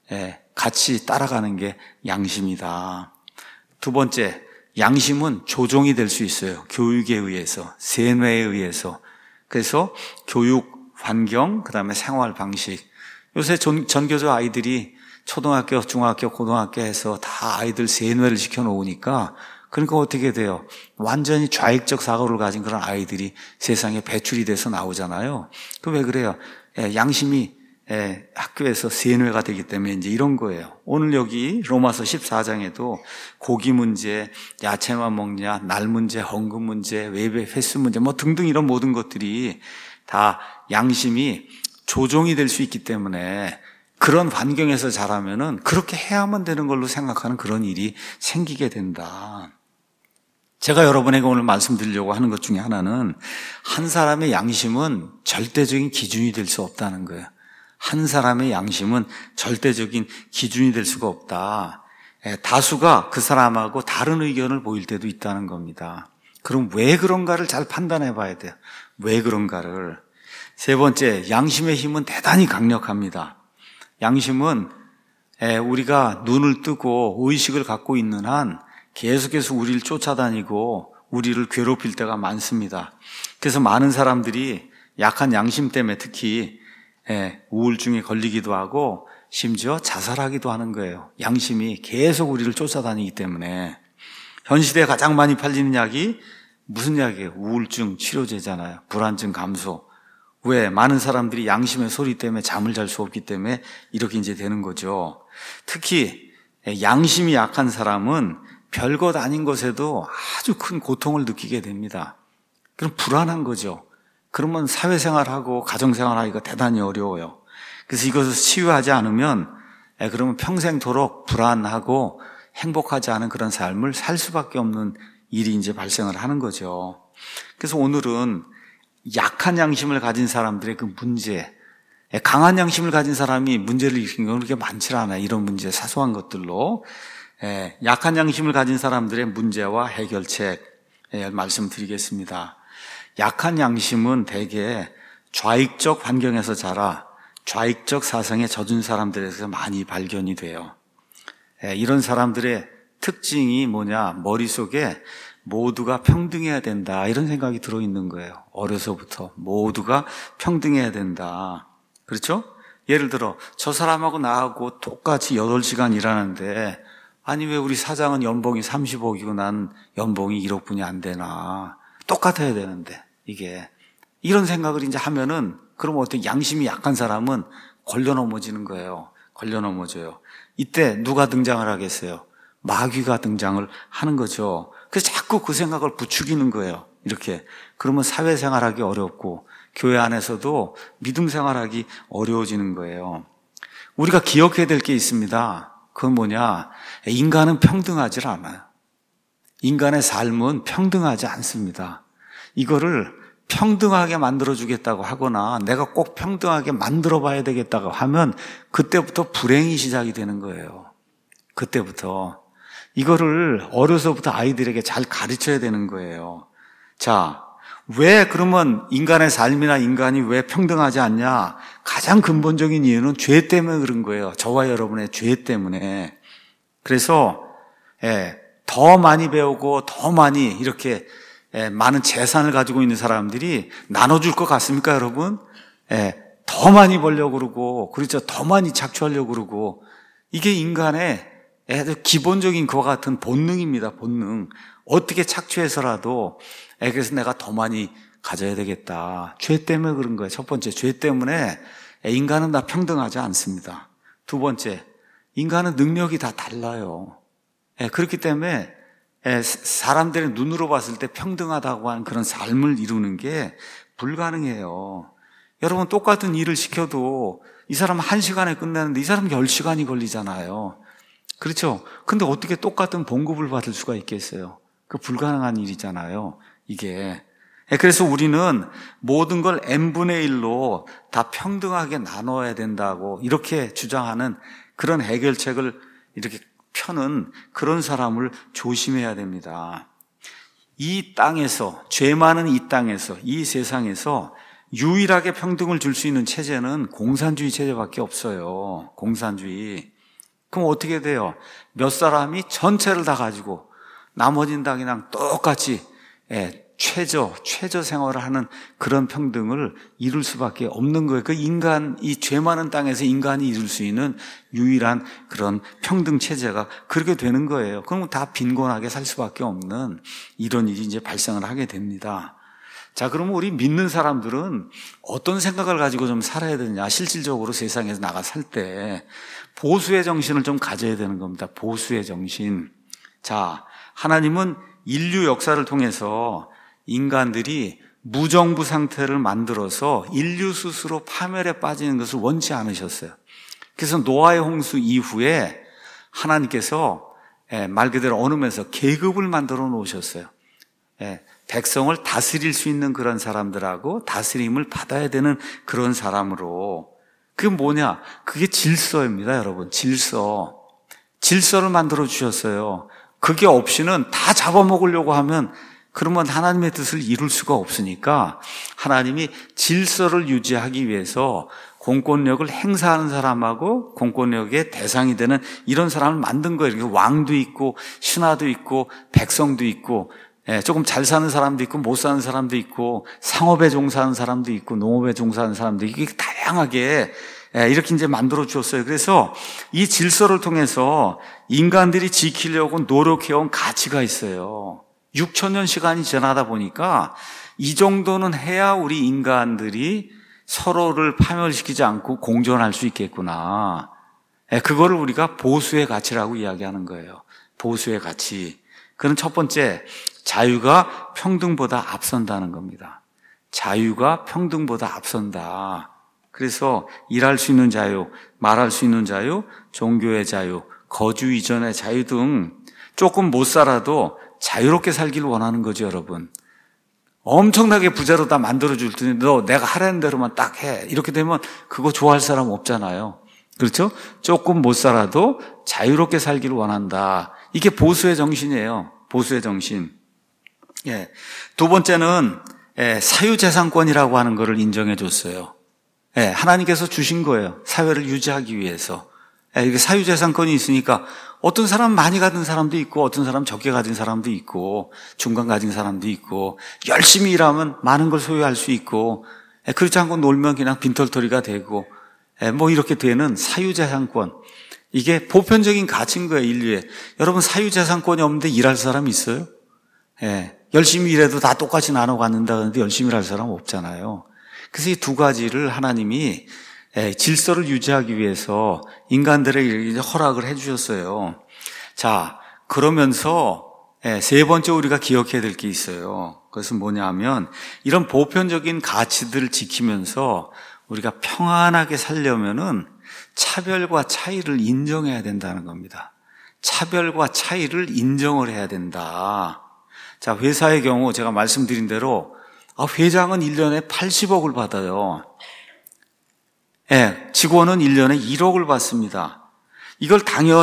같이 따라가는 게 양심이다. 두 번째, 양심은 조종이 될 수 있어요. 교육에 의해서, 세뇌에 의해서. 그래서 교육, 환경, 그다음에 생활 방식. 요새 전교조 아이들이 초등학교, 중학교, 고등학교 해서 다 아이들 세뇌를 시켜놓으니까 그러니까 어떻게 돼요? 완전히 좌익적 사고를 가진 그런 아이들이 세상에 배출이 돼서 나오잖아요. 그 왜 그래요? 양심이 학교에서 세뇌가 되기 때문에 이제 이런 거예요. 오늘 여기 로마서 14장에도 고기 문제, 야채만 먹냐, 날 문제, 헌금 문제, 외배 횟수 문제 뭐 등등 이런 모든 것들이 다 양심이 조종이 될 수 있기 때문에 그런 환경에서 자라면은 그렇게 해야만 되는 걸로 생각하는 그런 일이 생기게 된다. 제가 여러분에게 오늘 말씀드리려고 하는 것 중에 하나는 한 사람의 양심은 절대적인 기준이 될 수 없다는 거예요. 한 사람의 양심은 절대적인 기준이 될 수가 없다. 다수가 그 사람하고 다른 의견을 보일 때도 있다는 겁니다. 그럼 왜 그런가를 잘 판단해 봐야 돼요. 왜 그런가를. 세 번째, 양심의 힘은 대단히 강력합니다. 양심은 우리가 눈을 뜨고 의식을 갖고 있는 한 계속해서 우리를 쫓아다니고 우리를 괴롭힐 때가 많습니다. 그래서 많은 사람들이 약한 양심 때문에 특히 우울증에 걸리기도 하고 심지어 자살하기도 하는 거예요. 양심이 계속 우리를 쫓아다니기 때문에. 현 시대에 가장 많이 팔리는 약이 무슨 약이에요? 우울증 치료제잖아요. 불안증 감소. 왜? 많은 사람들이 양심의 소리 때문에 잠을 잘 수 없기 때문에 이렇게 이제 되는 거죠. 특히 양심이 약한 사람은 별것 아닌 것에도 아주 큰 고통을 느끼게 됩니다. 그럼 불안한 거죠. 그러면 사회생활하고 가정생활하기가 대단히 어려워요. 그래서 이것을 치유하지 않으면 그러면 평생토록 불안하고 행복하지 않은 그런 삶을 살 수밖에 없는 일이 이제 발생을 하는 거죠. 그래서 오늘은 약한 양심을 가진 사람들의 그 문제, 강한 양심을 가진 사람이 문제를 일으킨 건 그렇게 많지 않아요. 이런 문제, 사소한 것들로. 약한 양심을 가진 사람들의 문제와 해결책 말씀드리겠습니다. 약한 양심은 대개 좌익적 환경에서 자라 좌익적 사상에 젖은 사람들에서 많이 발견이 돼요. 이런 사람들의 특징이 뭐냐? 머릿속에 모두가 평등해야 된다, 이런 생각이 들어있는 거예요. 어려서부터 모두가 평등해야 된다. 그렇죠? 예를 들어 저 사람하고 나하고 똑같이 8시간 일하는데 아니 왜 우리 사장은 연봉이 30억이고 난 연봉이 1억뿐이 안 되나? 똑같아야 되는데, 이게 이런 생각을 이제 하면은, 그럼 어떻게 양심이 약한 사람은 걸려 넘어지는 거예요. 걸려 넘어져요. 이때 누가 등장을 하겠어요? 마귀가 등장을 하는 거죠. 그래서 자꾸 그 생각을 부추기는 거예요. 이렇게. 그러면 사회생활하기 어렵고 교회 안에서도 믿음 생활하기 어려워지는 거예요. 우리가 기억해야 될 게 있습니다. 그건 뭐냐? 인간은 평등하지 않아요. 인간의 삶은 평등하지 않습니다. 이거를 평등하게 만들어주겠다고 하거나 내가 꼭 평등하게 만들어 봐야 되겠다고 하면 그때부터 불행이 시작이 되는 거예요. 그때부터. 이거를 어려서부터 아이들에게 잘 가르쳐야 되는 거예요. 자, 왜 그러면 인간의 삶이나 인간이 왜 평등하지 않냐? 가장 근본적인 이유는 죄 때문에 그런 거예요. 저와 여러분의 죄 때문에. 그래서 더 많이 배우고 더 많이 이렇게 많은 재산을 가지고 있는 사람들이 나눠줄 것 같습니까, 여러분? 더 많이 벌려고 그러고, 그렇죠. 더 많이 착취하려고 그러고, 이게 인간의 기본적인 그와 같은 본능입니다, 본능. 어떻게 착취해서라도, 그래서 내가 더 많이 가져야 되겠다. 죄 때문에 그런 거예요. 첫 번째, 죄 때문에 인간은 다 평등하지 않습니다. 두 번째, 인간은 능력이 다 달라요. 그렇기 때문에 사람들의 눈으로 봤을 때 평등하다고 하는 그런 삶을 이루는 게 불가능해요. 여러분, 똑같은 일을 시켜도 이 사람은 1시간에 끝내는데 이 사람은 10시간이 걸리잖아요. 그렇죠? 근데 어떻게 똑같은 봉급을 받을 수가 있겠어요? 그 불가능한 일이잖아요, 이게. 그래서 우리는 모든 걸 n분의 1로 다 평등하게 나눠야 된다고 이렇게 주장하는 그런 해결책을 이렇게 펴는 그런 사람을 조심해야 됩니다. 이 땅에서, 죄 많은 이 땅에서, 이 세상에서 유일하게 평등을 줄 수 있는 체제는 공산주의 체제밖에 없어요. 공산주의. 그럼 어떻게 돼요? 몇 사람이 전체를 다 가지고 나머지는 다 그냥 똑같이 최저 생활을 하는 그런 평등을 이룰 수밖에 없는 거예요. 그 인간, 이 죄 많은 땅에서 인간이 이룰 수 있는 유일한 그런 평등 체제가 그렇게 되는 거예요. 그러면 다 빈곤하게 살 수밖에 없는 이런 일이 이제 발생을 하게 됩니다. 자, 그러면 우리 믿는 사람들은 어떤 생각을 가지고 좀 살아야 되느냐? 실질적으로 세상에서 나가 살 때 보수의 정신을 좀 가져야 되는 겁니다. 보수의 정신. 자, 하나님은 인류 역사를 통해서 인간들이 무정부 상태를 만들어서 인류 스스로 파멸에 빠지는 것을 원치 않으셨어요. 그래서 노아의 홍수 이후에 하나님께서 말 그대로 언음에서 계급을 만들어 놓으셨어요. 백성을 다스릴 수 있는 그런 사람들하고 다스림을 받아야 되는 그런 사람으로. 그게 뭐냐? 그게 질서입니다, 여러분. 질서를 만들어 주셨어요. 그게 없이는 다 잡아먹으려고 하면 그러면 하나님의 뜻을 이룰 수가 없으니까 하나님이 질서를 유지하기 위해서 공권력을 행사하는 사람하고 공권력의 대상이 되는 이런 사람을 만든 거예요. 이렇게 왕도 있고 신하도 있고 백성도 있고 조금 잘 사는 사람도 있고 못 사는 사람도 있고 상업에 종사하는 사람도 있고 농업에 종사하는 사람도 있고 이게 다양하게 이렇게 이제 만들어 주었어요. 그래서 이 질서를 통해서 인간들이 지키려고 노력해온 가치가 있어요. 6,000년 시간이 지나다 보니까 이 정도는 해야 우리 인간들이 서로를 파멸시키지 않고 공존할 수 있겠구나. 그거를 우리가 보수의 가치라고 이야기하는 거예요. 보수의 가치. 그건 첫 번째, 자유가 평등보다 앞선다는 겁니다. 자유가 평등보다 앞선다. 그래서 일할 수 있는 자유, 말할 수 있는 자유, 종교의 자유, 거주 이전의 자유 등 조금 못 살아도 자유롭게 살기를 원하는 거죠, 여러분. 엄청나게 부자로 다 만들어줄 테니 너 내가 하라는 대로만 딱 해. 이렇게 되면 그거 좋아할 사람 없잖아요. 그렇죠? 조금 못 살아도 자유롭게 살기를 원한다. 이게 보수의 정신이에요. 보수의 정신. 두 번째는 사유재산권이라고 하는 것을 인정해 줬어요. 예, 하나님께서 주신 거예요. 사회를 유지하기 위해서. 예, 이게 사유재산권이 있으니까 어떤 사람 많이 가진 사람도 있고 어떤 사람 적게 가진 사람도 있고 중간 가진 사람도 있고 열심히 일하면 많은 걸 소유할 수 있고 예, 그렇지 않고 놀면 그냥 빈털터리가 되고 예, 뭐 이렇게 되는 사유재산권. 이게 보편적인 가치인 거예요, 인류에. 여러분 사유재산권이 없는데 일할 사람 있어요? 예, 열심히 일해도 다 똑같이 나눠 갖는다 그러는데 열심히 일할 사람 없잖아요. 그래서 이 두 가지를 하나님이 질서를 유지하기 위해서 인간들에게 허락을 해 주셨어요. 자, 그러면서 세 번째 우리가 기억해야 될 게 있어요. 그것은 뭐냐면 이런 보편적인 가치들을 지키면서 우리가 평안하게 살려면은 차별과 차이를 인정해야 된다는 겁니다. 차별과 차이를 인정을 해야 된다. 자, 회사의 경우 제가 말씀드린 대로 회장은 1년에 80억을 받아요. 예, 직원은 1년에 1억을 받습니다. 이걸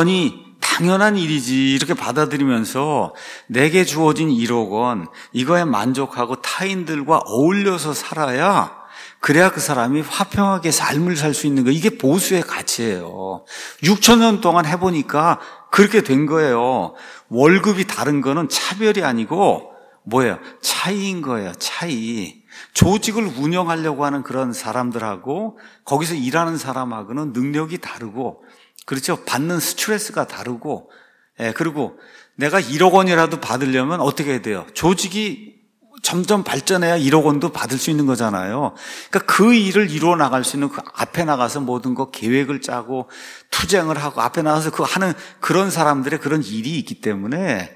당연한 일이지 이렇게 받아들이면서 내게 주어진 1억 원 이거에 만족하고 타인들과 어울려서 살아야 그래야 그 사람이 화평하게 삶을 살 수 있는 거. 이게 보수의 가치예요. 6천 년 동안 해보니까 그렇게 된 거예요. 월급이 다른 거는 차별이 아니고 뭐예요? 차이인 거예요. 차이. 조직을 운영하려고 하는 그런 사람들하고 거기서 일하는 사람하고는 능력이 다르고 그렇죠? 받는 스트레스가 다르고 그리고 내가 1억 원이라도 받으려면 어떻게 해야 돼요? 조직이 점점 발전해야 1억 원도 받을 수 있는 거잖아요. 그러니까 그 일을 이루어 나갈 수 있는 그 앞에 나가서 모든 거 계획을 짜고 투쟁을 하고 앞에 나가서 그 하는 그런 사람들의 그런 일이 있기 때문에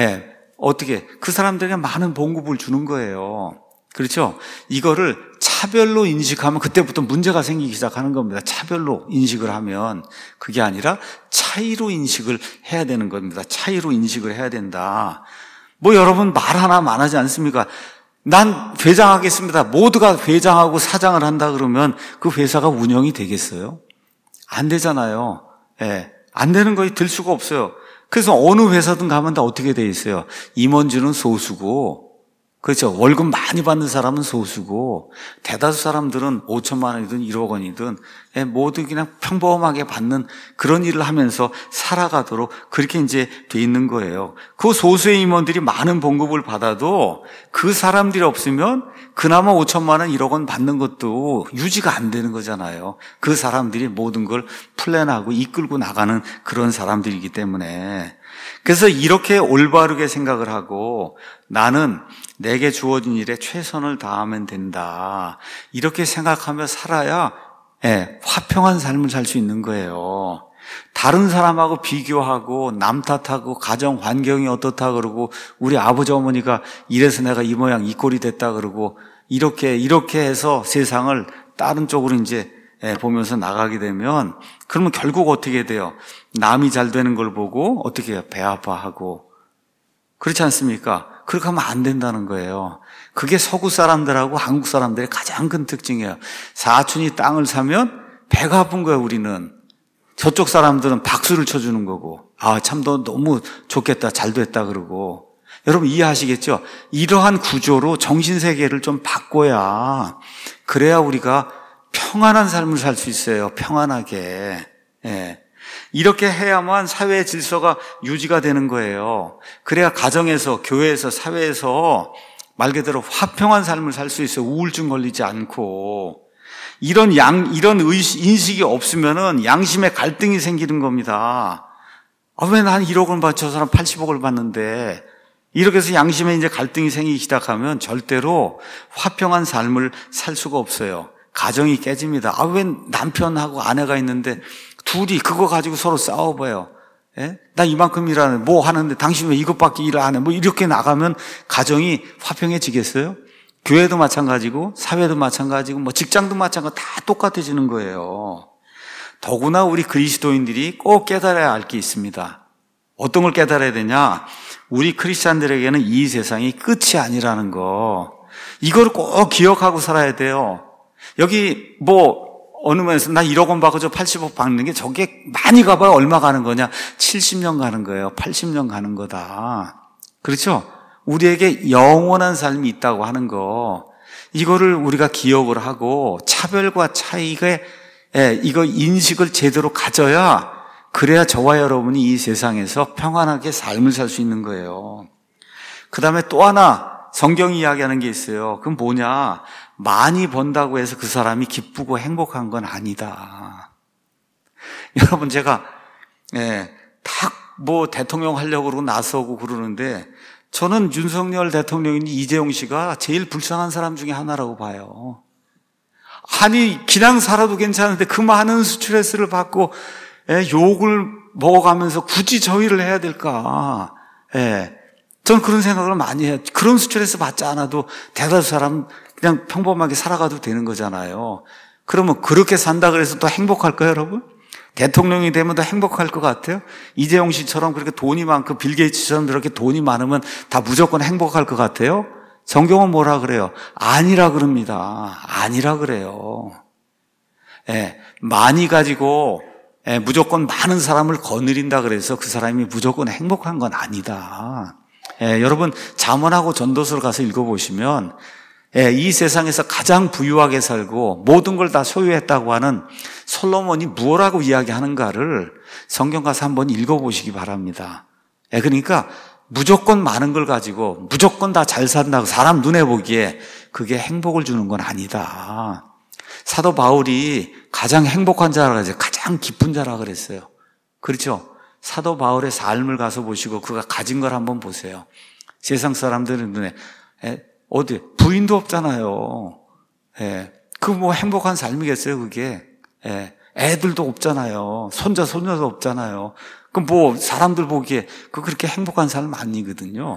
어떻게 그 사람들에게 많은 봉급을 주는 거예요. 그렇죠? 이거를 차별로 인식하면 그때부터 문제가 생기기 시작하는 겁니다. 차별로 인식을 하면 그게 아니라 차이로 인식을 해야 되는 겁니다. 차이로 인식을 해야 된다. 뭐 여러분 말 하나만 하지 않습니까? 난 회장하겠습니다. 모두가 회장하고 사장을 한다 그러면 그 회사가 운영이 되겠어요? 안 되잖아요. 안 되는 거에 들 수가 없어요. 그래서 어느 회사든 가면 다 어떻게 돼 있어요? 임원주는 소수고 그렇죠. 월급 많이 받는 사람은 소수고 대다수 사람들은 5천만 원이든 1억 원이든 모두 그냥 평범하게 받는 그런 일을 하면서 살아가도록 그렇게 이제 돼 있는 거예요. 그 소수의 임원들이 많은 봉급을 받아도 그 사람들이 없으면 그나마 5천만 원, 1억 원 받는 것도 유지가 안 되는 거잖아요. 그 사람들이 모든 걸 플랜하고 이끌고 나가는 그런 사람들이기 때문에 그래서 이렇게 올바르게 생각을 하고 나는 내게 주어진 일에 최선을 다하면 된다. 이렇게 생각하며 살아야 화평한 삶을 살 수 있는 거예요. 다른 사람하고 비교하고 남 탓하고 가정 환경이 어떻다 그러고 우리 아버지 어머니가 이래서 내가 이 모양 이 꼴이 됐다 그러고 이렇게 해서 세상을 다른 쪽으로 이제 보면서 나가게 되면 그러면 결국 어떻게 돼요? 남이 잘 되는 걸 보고 어떻게 해요? 배 아파하고 그렇지 않습니까? 그렇게 하면 안 된다는 거예요. 그게 서구 사람들하고 한국 사람들의 가장 큰 특징이에요. 사촌이 땅을 사면 배가 아픈 거예요, 우리는. 저쪽 사람들은 박수를 쳐주는 거고 참 너 너무 좋겠다, 잘 됐다 그러고 여러분 이해하시겠죠? 이러한 구조로 정신세계를 좀 바꿔야 그래야 우리가 평안한 삶을 살 수 있어요. 평안하게. 이렇게 해야만 사회의 질서가 유지가 되는 거예요. 그래야 가정에서, 교회에서, 사회에서 말 그대로 화평한 삶을 살 수 있어요. 우울증 걸리지 않고. 이런 인식이 없으면은 양심의 갈등이 생기는 겁니다. 왜 난 1억을 받고 저 사람 80억을 받는데 이렇게 해서 양심에 이제 갈등이 생기기 시작하면 절대로 화평한 삶을 살 수가 없어요. 가정이 깨집니다. 왜 남편하고 아내가 있는데 둘이 그거 가지고 서로 싸워봐요. 나 이만큼 일하는데 뭐 하는데 당신 왜 이것밖에 일 안 해? 뭐 이렇게 나가면 가정이 화평해지겠어요? 교회도 마찬가지고 사회도 마찬가지고 뭐 직장도 마찬가지고 다 똑같아지는 거예요. 더구나 우리 그리스도인들이 꼭 깨달아야 할 게 있습니다. 어떤 걸 깨달아야 되냐? 우리 크리스찬들에게는 이 세상이 끝이 아니라는 거. 이걸 꼭 기억하고 살아야 돼요. 여기 어느 면에서 나 1억 원 받고 저 80억 받는 게 저게 많이 가봐야 얼마 가는 거냐? 70년 가는 거예요. 80년 가는 거다. 그렇죠? 우리에게 영원한 삶이 있다고 하는 거. 이거를 우리가 기억을 하고 차별과 차이가 이거 인식을 제대로 가져야 그래야 저와 여러분이 이 세상에서 평안하게 삶을 살 수 있는 거예요. 그 다음에 또 하나 성경이 이야기하는 게 있어요. 그건 뭐냐? 많이 번다고 해서 그 사람이 기쁘고 행복한 건 아니다. 여러분 제가 딱 뭐 대통령 하려고 그러고 나서고 그러는데 저는 윤석열 대통령이니 이재용 씨가 제일 불쌍한 사람 중에 하나라고 봐요. 아니 그냥 살아도 괜찮은데 그 많은 스트레스를 받고 욕을 먹어가면서 굳이 저희를 해야 될까? 저는 그런 생각을 많이 해요. 그런 스트레스 받지 않아도 대다수 사람 그냥 평범하게 살아가도 되는 거잖아요. 그러면 그렇게 산다 그래서 또 행복할까요, 여러분? 대통령이 되면 더 행복할 것 같아요? 이재용 씨처럼 그렇게 돈이 많고 빌 게이츠처럼 그렇게 돈이 많으면 다 무조건 행복할 것 같아요? 성경은 뭐라 그래요? 아니라 그럽니다. 아니라 그래요. 많이 가지고 무조건 많은 사람을 거느린다 그래서 그 사람이 무조건 행복한 건 아니다. 여러분 잠언하고 전도서를 가서 읽어보시면 이 세상에서 가장 부유하게 살고 모든 걸 다 소유했다고 하는 솔로몬이 무엇라고 이야기하는가를 성경 가서 한번 읽어보시기 바랍니다. 그러니까 무조건 많은 걸 가지고 무조건 다 잘 산다고 사람 눈에 보기에 그게 행복을 주는 건 아니다. 사도 바울이 가장 행복한 자라 그랬어요. 가장 기쁜 자라 그랬어요. 그렇죠? 사도 바울의 삶을 가서 보시고 그가 가진 걸 한번 보세요. 세상 사람들은 눈에 어디 부인도 없잖아요. 그 뭐 행복한 삶이겠어요, 그게. 애들도 없잖아요. 손자 손녀도 없잖아요. 그 뭐 사람들 보기에 그렇게 행복한 삶 아니거든요.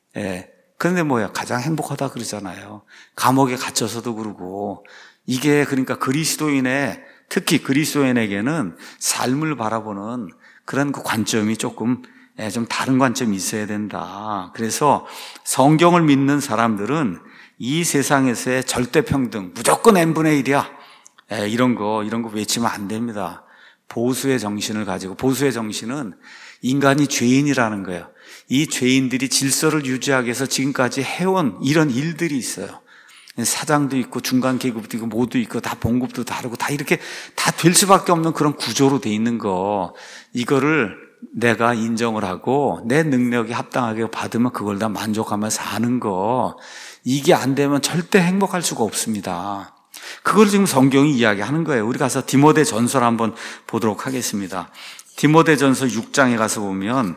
그런데 뭐야 가장 행복하다 그러잖아요. 감옥에 갇혀서도 그러고 이게 그러니까 그리스도인의 특히 그리스도인에게는 삶을 바라보는 그런 그 관점이 조금 좀 다른 관점이 있어야 된다. 그래서 성경을 믿는 사람들은 이 세상에서의 절대 평등, 무조건 n분의 1이야. 이런 거 외치면 안 됩니다. 보수의 정신을 가지고, 보수의 정신은 인간이 죄인이라는 거예요. 이 죄인들이 질서를 유지하기 위해서 지금까지 해온 이런 일들이 있어요. 사장도 있고 중간 계급도 있고 모두 있고 다 봉급도 다르고 다 이렇게 다 될 수밖에 없는 그런 구조로 돼 있는 거, 이거를 내가 인정을 하고 내 능력에 합당하게 받으면 그걸 다 만족하며 사는 거, 이게 안 되면 절대 행복할 수가 없습니다. 그걸 지금 성경이 이야기하는 거예요. 우리 가서 디모데 전서를 한번 보도록 하겠습니다. 디모데 전서 6장에 가서 보면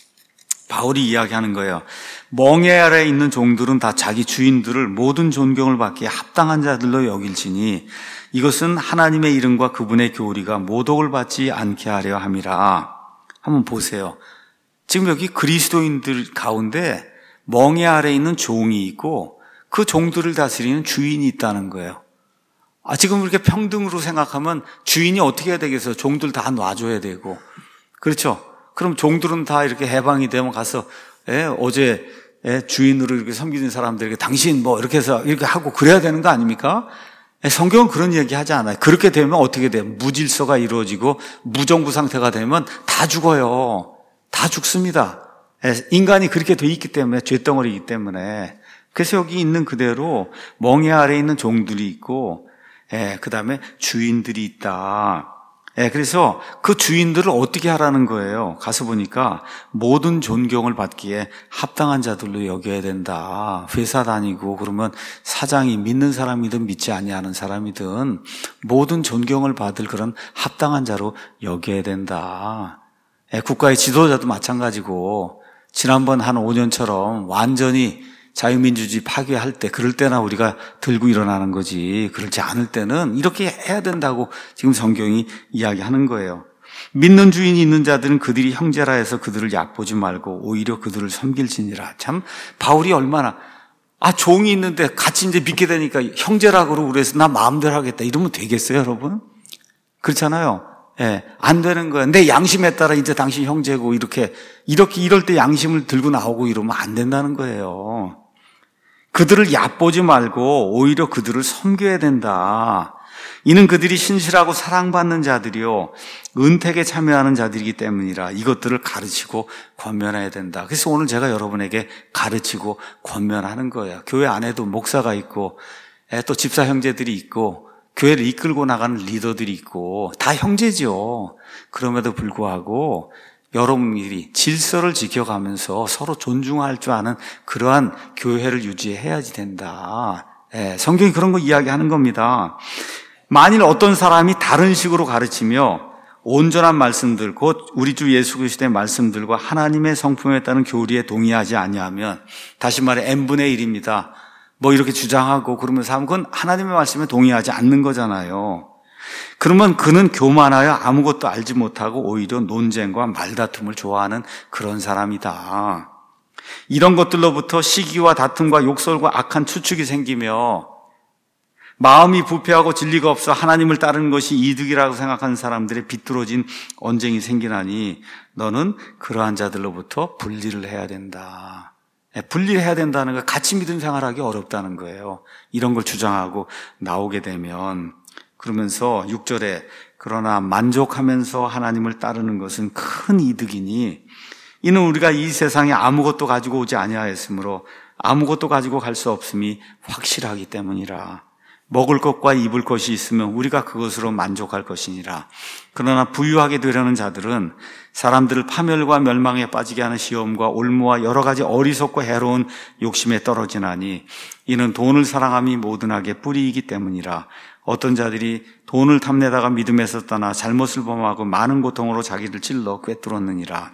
바울이 이야기하는 거예요. 멍에 아래에 있는 종들은 다 자기 주인들을 모든 존경을 받기에 합당한 자들로 여길지니 이것은 하나님의 이름과 그분의 교리가 모독을 받지 않게 하려 함이라. 한번 보세요. 지금 여기 그리스도인들 가운데 멍에 아래에 있는 종이 있고 그 종들을 다스리는 주인이 있다는 거예요. 지금 이렇게 평등으로 생각하면 주인이 어떻게 해야 되겠어요? 종들 다 놔줘야 되고. 그렇죠? 그럼 종들은 다 이렇게 해방이 되면 가서 어제 주인으로 이렇게 섬기는 사람들에게 당신 뭐 이렇게 해서 이렇게 하고 그래야 되는 거 아닙니까? 성경은 그런 얘기 하지 않아요. 그렇게 되면 어떻게 돼요? 무질서가 이루어지고 무정부 상태가 되면 다 죽어요. 다 죽습니다. 인간이 그렇게 돼 있기 때문에, 죄덩어리이기 때문에. 그래서 여기 있는 그대로 멍에 아래에 있는 종들이 있고 그 다음에 주인들이 있다. 그래서 그 주인들을 어떻게 하라는 거예요? 가서 보니까 모든 존경을 받기에 합당한 자들로 여겨야 된다. 회사 다니고 그러면 사장이 믿는 사람이든 믿지 아니하는 사람이든 모든 존경을 받을 그런 합당한 자로 여겨야 된다. 국가의 지도자도 마찬가지고 지난번 한 5년처럼 완전히 자유민주주의 파괴할 때, 그럴 때나 우리가 들고 일어나는 거지, 그렇지 않을 때는 이렇게 해야 된다고 지금 성경이 이야기하는 거예요. 믿는 주인이 있는 자들은 그들이 형제라 해서 그들을 얕보지 말고 오히려 그들을 섬길지니라. 참 바울이 얼마나 종이 있는데 같이 이제 믿게 되니까 형제라고 그러고 그래서 나 마음대로 하겠다 이러면 되겠어요, 여러분? 그렇잖아요. 안 되는 거야. 내 양심에 따라 이제 당신 형제고 이렇게 이럴 때 양심을 들고 나오고 이러면 안 된다는 거예요. 그들을 얕보지 말고 오히려 그들을 섬겨야 된다. 이는 그들이 신실하고 사랑받는 자들이요 은택에 참여하는 자들이기 때문이라. 이것들을 가르치고 권면해야 된다. 그래서 오늘 제가 여러분에게 가르치고 권면하는 거예요. 교회 안에도 목사가 있고 또 집사 형제들이 있고 교회를 이끌고 나가는 리더들이 있고 다 형제죠. 그럼에도 불구하고 여러분들이 질서를 지켜가면서 서로 존중할 줄 아는 그러한 교회를 유지해야지 된다. 성경이 그런 거 이야기하는 겁니다. 만일 어떤 사람이 다른 식으로 가르치며 온전한 말씀들, 곧 우리 주 예수 그리스도의 말씀들과 하나님의 성품에 따른 교리에 동의하지 아니하면, 다시 말해 n분의 1입니다. 뭐 이렇게 주장하고 그러면서 하면 그건 하나님의 말씀에 동의하지 않는 거잖아요. 그러면 그는 교만하여 아무것도 알지 못하고 오히려 논쟁과 말다툼을 좋아하는 그런 사람이다. 이런 것들로부터 시기와 다툼과 욕설과 악한 추측이 생기며 마음이 부패하고 진리가 없어 하나님을 따르는 것이 이득이라고 생각하는 사람들의 비뚤어진 언쟁이 생기나니 너는 그러한 자들로부터 분리를 해야 된다. 분리해야 된다는 거, 같이 믿음 생활하기 어렵다는 거예요. 이런 걸 주장하고 나오게 되면. 그러면서 6절에 그러나 만족하면서 하나님을 따르는 것은 큰 이득이니 이는 우리가 이 세상에 아무것도 가지고 오지 아니하였으므로 아무것도 가지고 갈 수 없음이 확실하기 때문이라. 먹을 것과 입을 것이 있으면 우리가 그것으로 만족할 것이니라. 그러나 부유하게 되려는 자들은 사람들을 파멸과 멸망에 빠지게 하는 시험과 올무와 여러 가지 어리석고 해로운 욕심에 떨어지나니 이는 돈을 사랑함이 모든 악의 뿌리이기 때문이라. 어떤 자들이 돈을 탐내다가 믿음에서 떠나 잘못을 범하고 많은 고통으로 자기를 찔러 꿰뚫었느니라.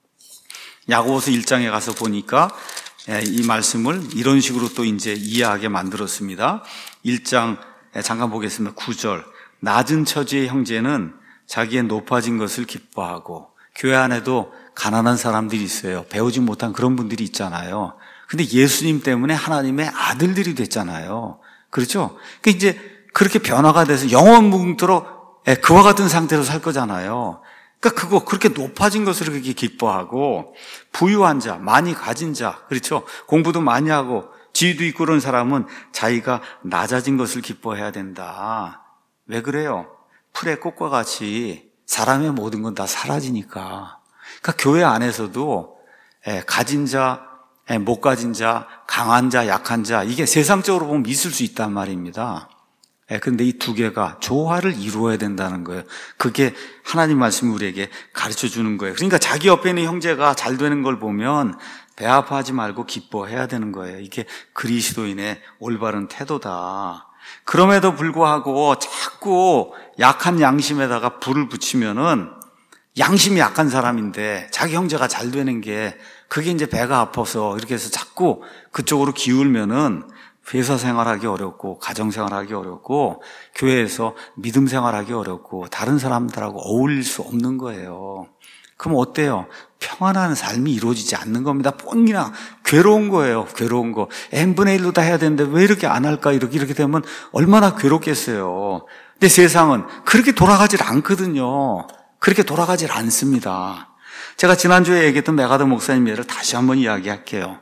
야고보서 1장에 가서 보니까 이 말씀을 이런 식으로 또 이제 이해하게 만들었습니다. 1장 잠깐 보겠습니다. 9절. 낮은 처지의 형제는 자기의 높아진 것을 기뻐하고, 교회 안에도 가난한 사람들이 있어요. 배우지 못한 그런 분들이 있잖아요. 근데 예수님 때문에 하나님의 아들들이 됐잖아요. 그렇죠? 그러니까 이제 그렇게 변화가 돼서 영원무궁토록 그와 같은 상태로 살 거잖아요. 그러니까 그렇게 높아진 것을 그렇게 기뻐하고, 부유한 자, 많이 가진 자, 그렇죠? 공부도 많이 하고 지위도 있고 그런 사람은 자기가 낮아진 것을 기뻐해야 된다. 왜 그래요? 풀의 꽃과 같이 사람의 모든 건 다 사라지니까. 그러니까 교회 안에서도 가진 자, 못 가진 자, 강한 자, 약한 자, 이게 세상적으로 보면 있을 수 있단 말입니다. 그런데 이 두 개가 조화를 이루어야 된다는 거예요. 그게 하나님 말씀이 우리에게 가르쳐 주는 거예요. 그러니까 자기 옆에 있는 형제가 잘 되는 걸 보면 배 아파하지 말고 기뻐해야 되는 거예요. 이게 그리스도인의 올바른 태도다. 그럼에도 불구하고 자꾸 약한 양심에다가 불을 붙이면은, 양심이 약한 사람인데 자기 형제가 잘 되는 게 그게 이제 배가 아파서 이렇게 해서 자꾸 그쪽으로 기울면은 회사 생활하기 어렵고 가정 생활하기 어렵고 교회에서 믿음 생활하기 어렵고 다른 사람들하고 어울릴 수 없는 거예요. 그럼 어때요? 평안한 삶이 이루어지지 않는 겁니다. 뻔히나 괴로운 거예요. 괴로운 거. n분의 1로 다 해야 되는데 왜 이렇게 안 할까? 이렇게 되면 얼마나 괴롭겠어요. 근데 세상은 그렇게 돌아가질 않거든요. 그렇게 돌아가질 않습니다. 제가 지난주에 얘기했던 메가더 목사님 예를 다시 한번 이야기할게요.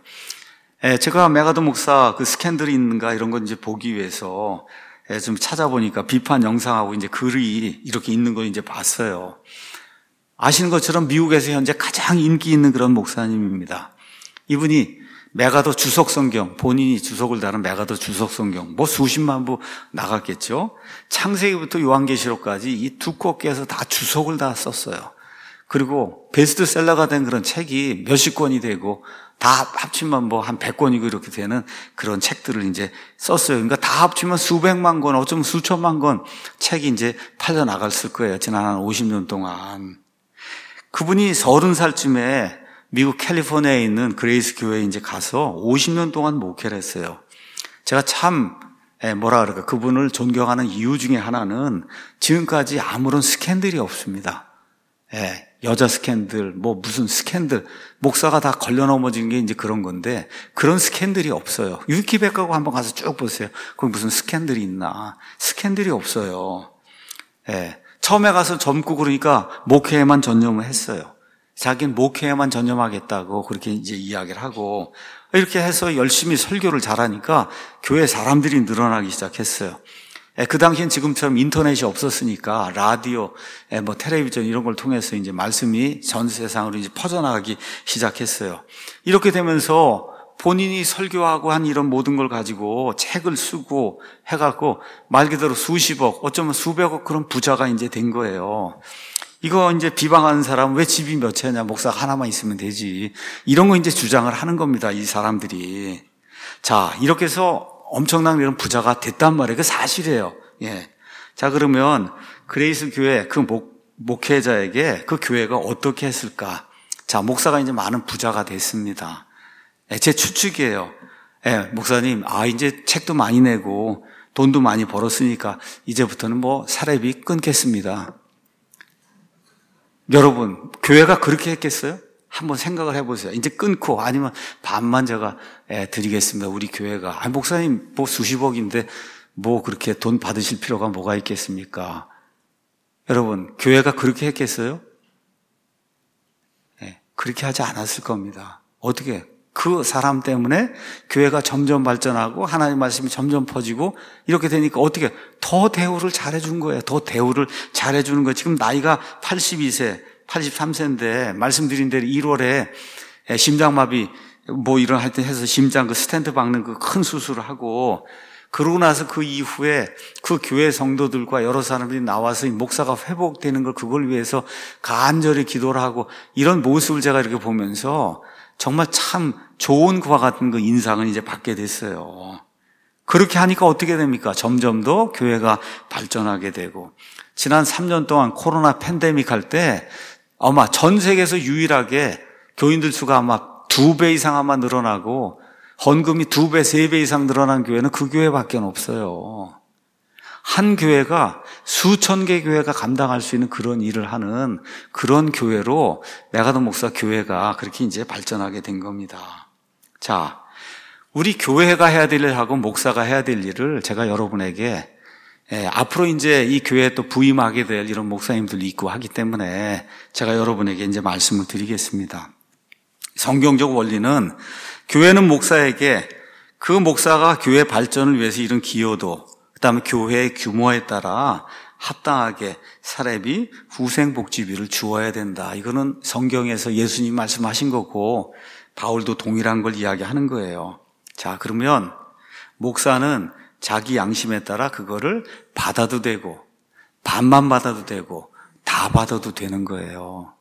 제가 메가더 목사 그 스캔들이 있는가 이런 건 이제 보기 위해서 좀 찾아보니까 비판 영상하고 이제 글이 이렇게 있는 걸 이제 봤어요. 아시는 것처럼 미국에서 현재 가장 인기 있는 그런 목사님입니다. 이분이 메가더 주석 성경, 본인이 주석을 다룬 메가더 주석 성경, 뭐 수십만 부 나갔겠죠. 창세기부터 요한계시록까지 이 두껍게 해서 다 주석을 다 썼어요. 그리고 베스트셀러가 된 그런 책이 몇십 권이 되고 다 합치면 뭐 한 100권이고 이렇게 되는 그런 책들을 이제 썼어요. 그러니까 다 합치면 수백만 권, 어쩌면 수천만 권 책이 이제 팔려 나갔을 거예요. 지난 한 50년 동안. 그분이 30살쯤에 미국 캘리포니아에 있는 그레이스 교회에 이제 가서 50년 동안 목회를 했어요. 제가 참 그분을 존경하는 이유 중에 하나는 지금까지 아무런 스캔들이 없습니다. 여자 스캔들, 뭐 무슨 스캔들, 목사가 다 걸려 넘어진 게 이제 그런 건데 그런 스캔들이 없어요. 유키백하고 한번 가서 쭉 보세요. 거기 무슨 스캔들이 있나? 스캔들이 없어요. 처음에 가서 젊고 그러니까 목회에만 전념을 했어요. 자기는 목회에만 전념하겠다고 그렇게 이제 이야기를 하고 이렇게 해서 열심히 설교를 잘하니까 교회 사람들이 늘어나기 시작했어요. 그 당시엔 지금처럼 인터넷이 없었으니까 라디오, 뭐 텔레비전 이런 걸 통해서 이제 말씀이 전 세상으로 이제 퍼져나가기 시작했어요. 이렇게 되면서 본인이 설교하고 한 이런 모든 걸 가지고 책을 쓰고 해갖고 말 그대로 수십억, 어쩌면 수백억 그런 부자가 이제 된 거예요. 이거 이제 비방하는 사람 왜 집이 몇 채냐, 목사가 하나만 있으면 되지. 이런 거 이제 주장을 하는 겁니다, 이 사람들이. 자, 이렇게 해서 엄청난 이런 부자가 됐단 말이에요. 그 사실이에요. 예. 자, 그러면 그레이스 교회 그 목회자에게 그 교회가 어떻게 했을까? 자, 목사가 이제 많은 부자가 됐습니다. 제 추측이에요. 목사님, 이제 책도 많이 내고 돈도 많이 벌었으니까 이제부터는 뭐 사례비 끊겠습니다. 여러분, 교회가 그렇게 했겠어요? 한번 생각을 해보세요. 이제 끊고 아니면 반만 제가 드리겠습니다. 우리 교회가. 목사님 뭐 수십억인데 뭐 그렇게 돈 받으실 필요가 뭐가 있겠습니까? 여러분, 교회가 그렇게 했겠어요? 그렇게 하지 않았을 겁니다. 어떻게? 그 사람 때문에 교회가 점점 발전하고 하나님의 말씀이 점점 퍼지고 이렇게 되니까 어떻게 더 대우를 잘해준 거예요. 더 대우를 잘해주는 거예요. 지금 나이가 82세, 83세인데 말씀드린 대로 1월에 심장마비 뭐 이런 하여튼 해서 심장 그 스텐트 박는 그 큰 수술을 하고 그러고 나서 그 이후에 그 교회 성도들과 여러 사람들이 나와서 이 목사가 회복되는 걸 그걸 위해서 간절히 기도를 하고 이런 모습을 제가 이렇게 보면서 정말 참 좋은 그와 같은 그 인상을 이제 받게 됐어요. 그렇게 하니까 어떻게 됩니까? 점점 더 교회가 발전하게 되고 지난 3년 동안 코로나 팬데믹 할 때 아마 전 세계에서 유일하게 교인들 수가 아마 2배 이상 아마 늘어나고 헌금이 2배, 3배 이상 늘어난 교회는 그 교회밖에 없어요. 한 교회가 수천 개 교회가 감당할 수 있는 그런 일을 하는 그런 교회로 메가더 목사 교회가 그렇게 이제 발전하게 된 겁니다. 자, 우리 교회가 해야 될 일하고 목사가 해야 될 일을 제가 여러분에게 앞으로 이제 이 교회에 또 부임하게 될 이런 목사님들이 있고 하기 때문에 제가 여러분에게 이제 말씀을 드리겠습니다. 성경적 원리는 교회는 목사에게 그 목사가 교회 발전을 위해서 이런 기여도 그다음에 교회의 규모에 따라 합당하게 사례비, 후생복지비를 주어야 된다. 이거는 성경에서 예수님 말씀하신 거고 바울도 동일한 걸 이야기하는 거예요. 자, 그러면 목사는 자기 양심에 따라 그거를 받아도 되고 반만 받아도 되고 다 받아도 되는 거예요.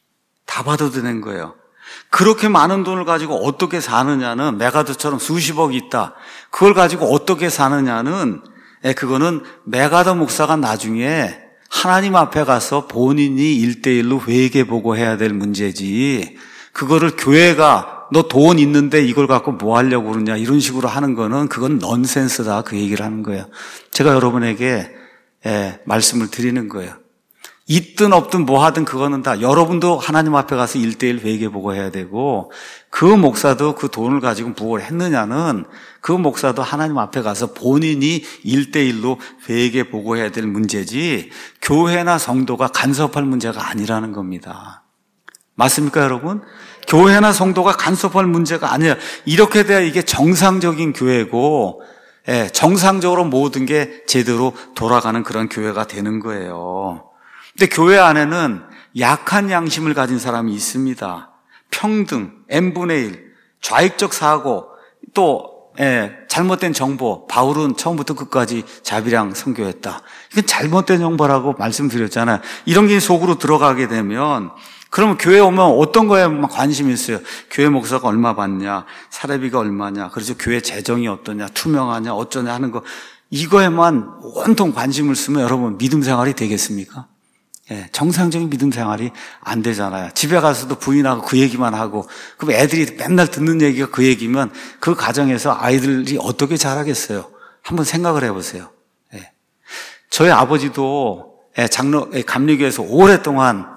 다 받아도 되는 거예요. 그렇게 많은 돈을 가지고 어떻게 사느냐는 메가더처럼 수십억이 있다. 그걸 가지고 어떻게 사느냐는 그거는 메가더 목사가 나중에 하나님 앞에 가서 본인이 1대1로 회개보고 해야 될 문제지 그거를 교회가 너 돈 있는데 이걸 갖고 뭐 하려고 그러냐 이런 식으로 하는 거는 그건 넌센스다 그 얘기를 하는 거예요. 제가 여러분에게 말씀을 드리는 거예요. 있든 없든 뭐 하든 그거는 다 여러분도 하나님 앞에 가서 1대1 회개보고 해야 되고 그 목사도 그 돈을 가지고 뭘 했느냐는 그 목사도 하나님 앞에 가서 본인이 1대1로 회개보고 해야 될 문제지 교회나 성도가 간섭할 문제가 아니라는 겁니다. 맞습니까 여러분? 교회나 성도가 간섭할 문제가 아니라 이렇게 돼야 이게 정상적인 교회고 정상적으로 모든 게 제대로 돌아가는 그런 교회가 되는 거예요. 근데 교회 안에는 약한 양심을 가진 사람이 있습니다. 평등, n분의 1, 좌익적 사고, 또 잘못된 정보. 바울은 처음부터 끝까지 자비랑 선교했다. 이건 잘못된 정보라고 말씀드렸잖아요. 이런 게 속으로 들어가게 되면 그러면 교회 오면 어떤 거에 관심이 있어요? 교회 목사가 얼마 받냐, 사례비가 얼마냐, 그래서 교회 재정이 어떠냐, 투명하냐, 어쩌냐 하는 거 이거에만 온통 관심을 쓰면 여러분 믿음 생활이 되겠습니까? 정상적인 믿음 생활이 안 되잖아요. 집에 가서도 부인하고 그 얘기만 하고 그럼 애들이 맨날 듣는 얘기가 그 얘기면 그 가정에서 아이들이 어떻게 자라겠어요? 한번 생각을 해보세요. 저희 아버지도 감리교에서 오랫동안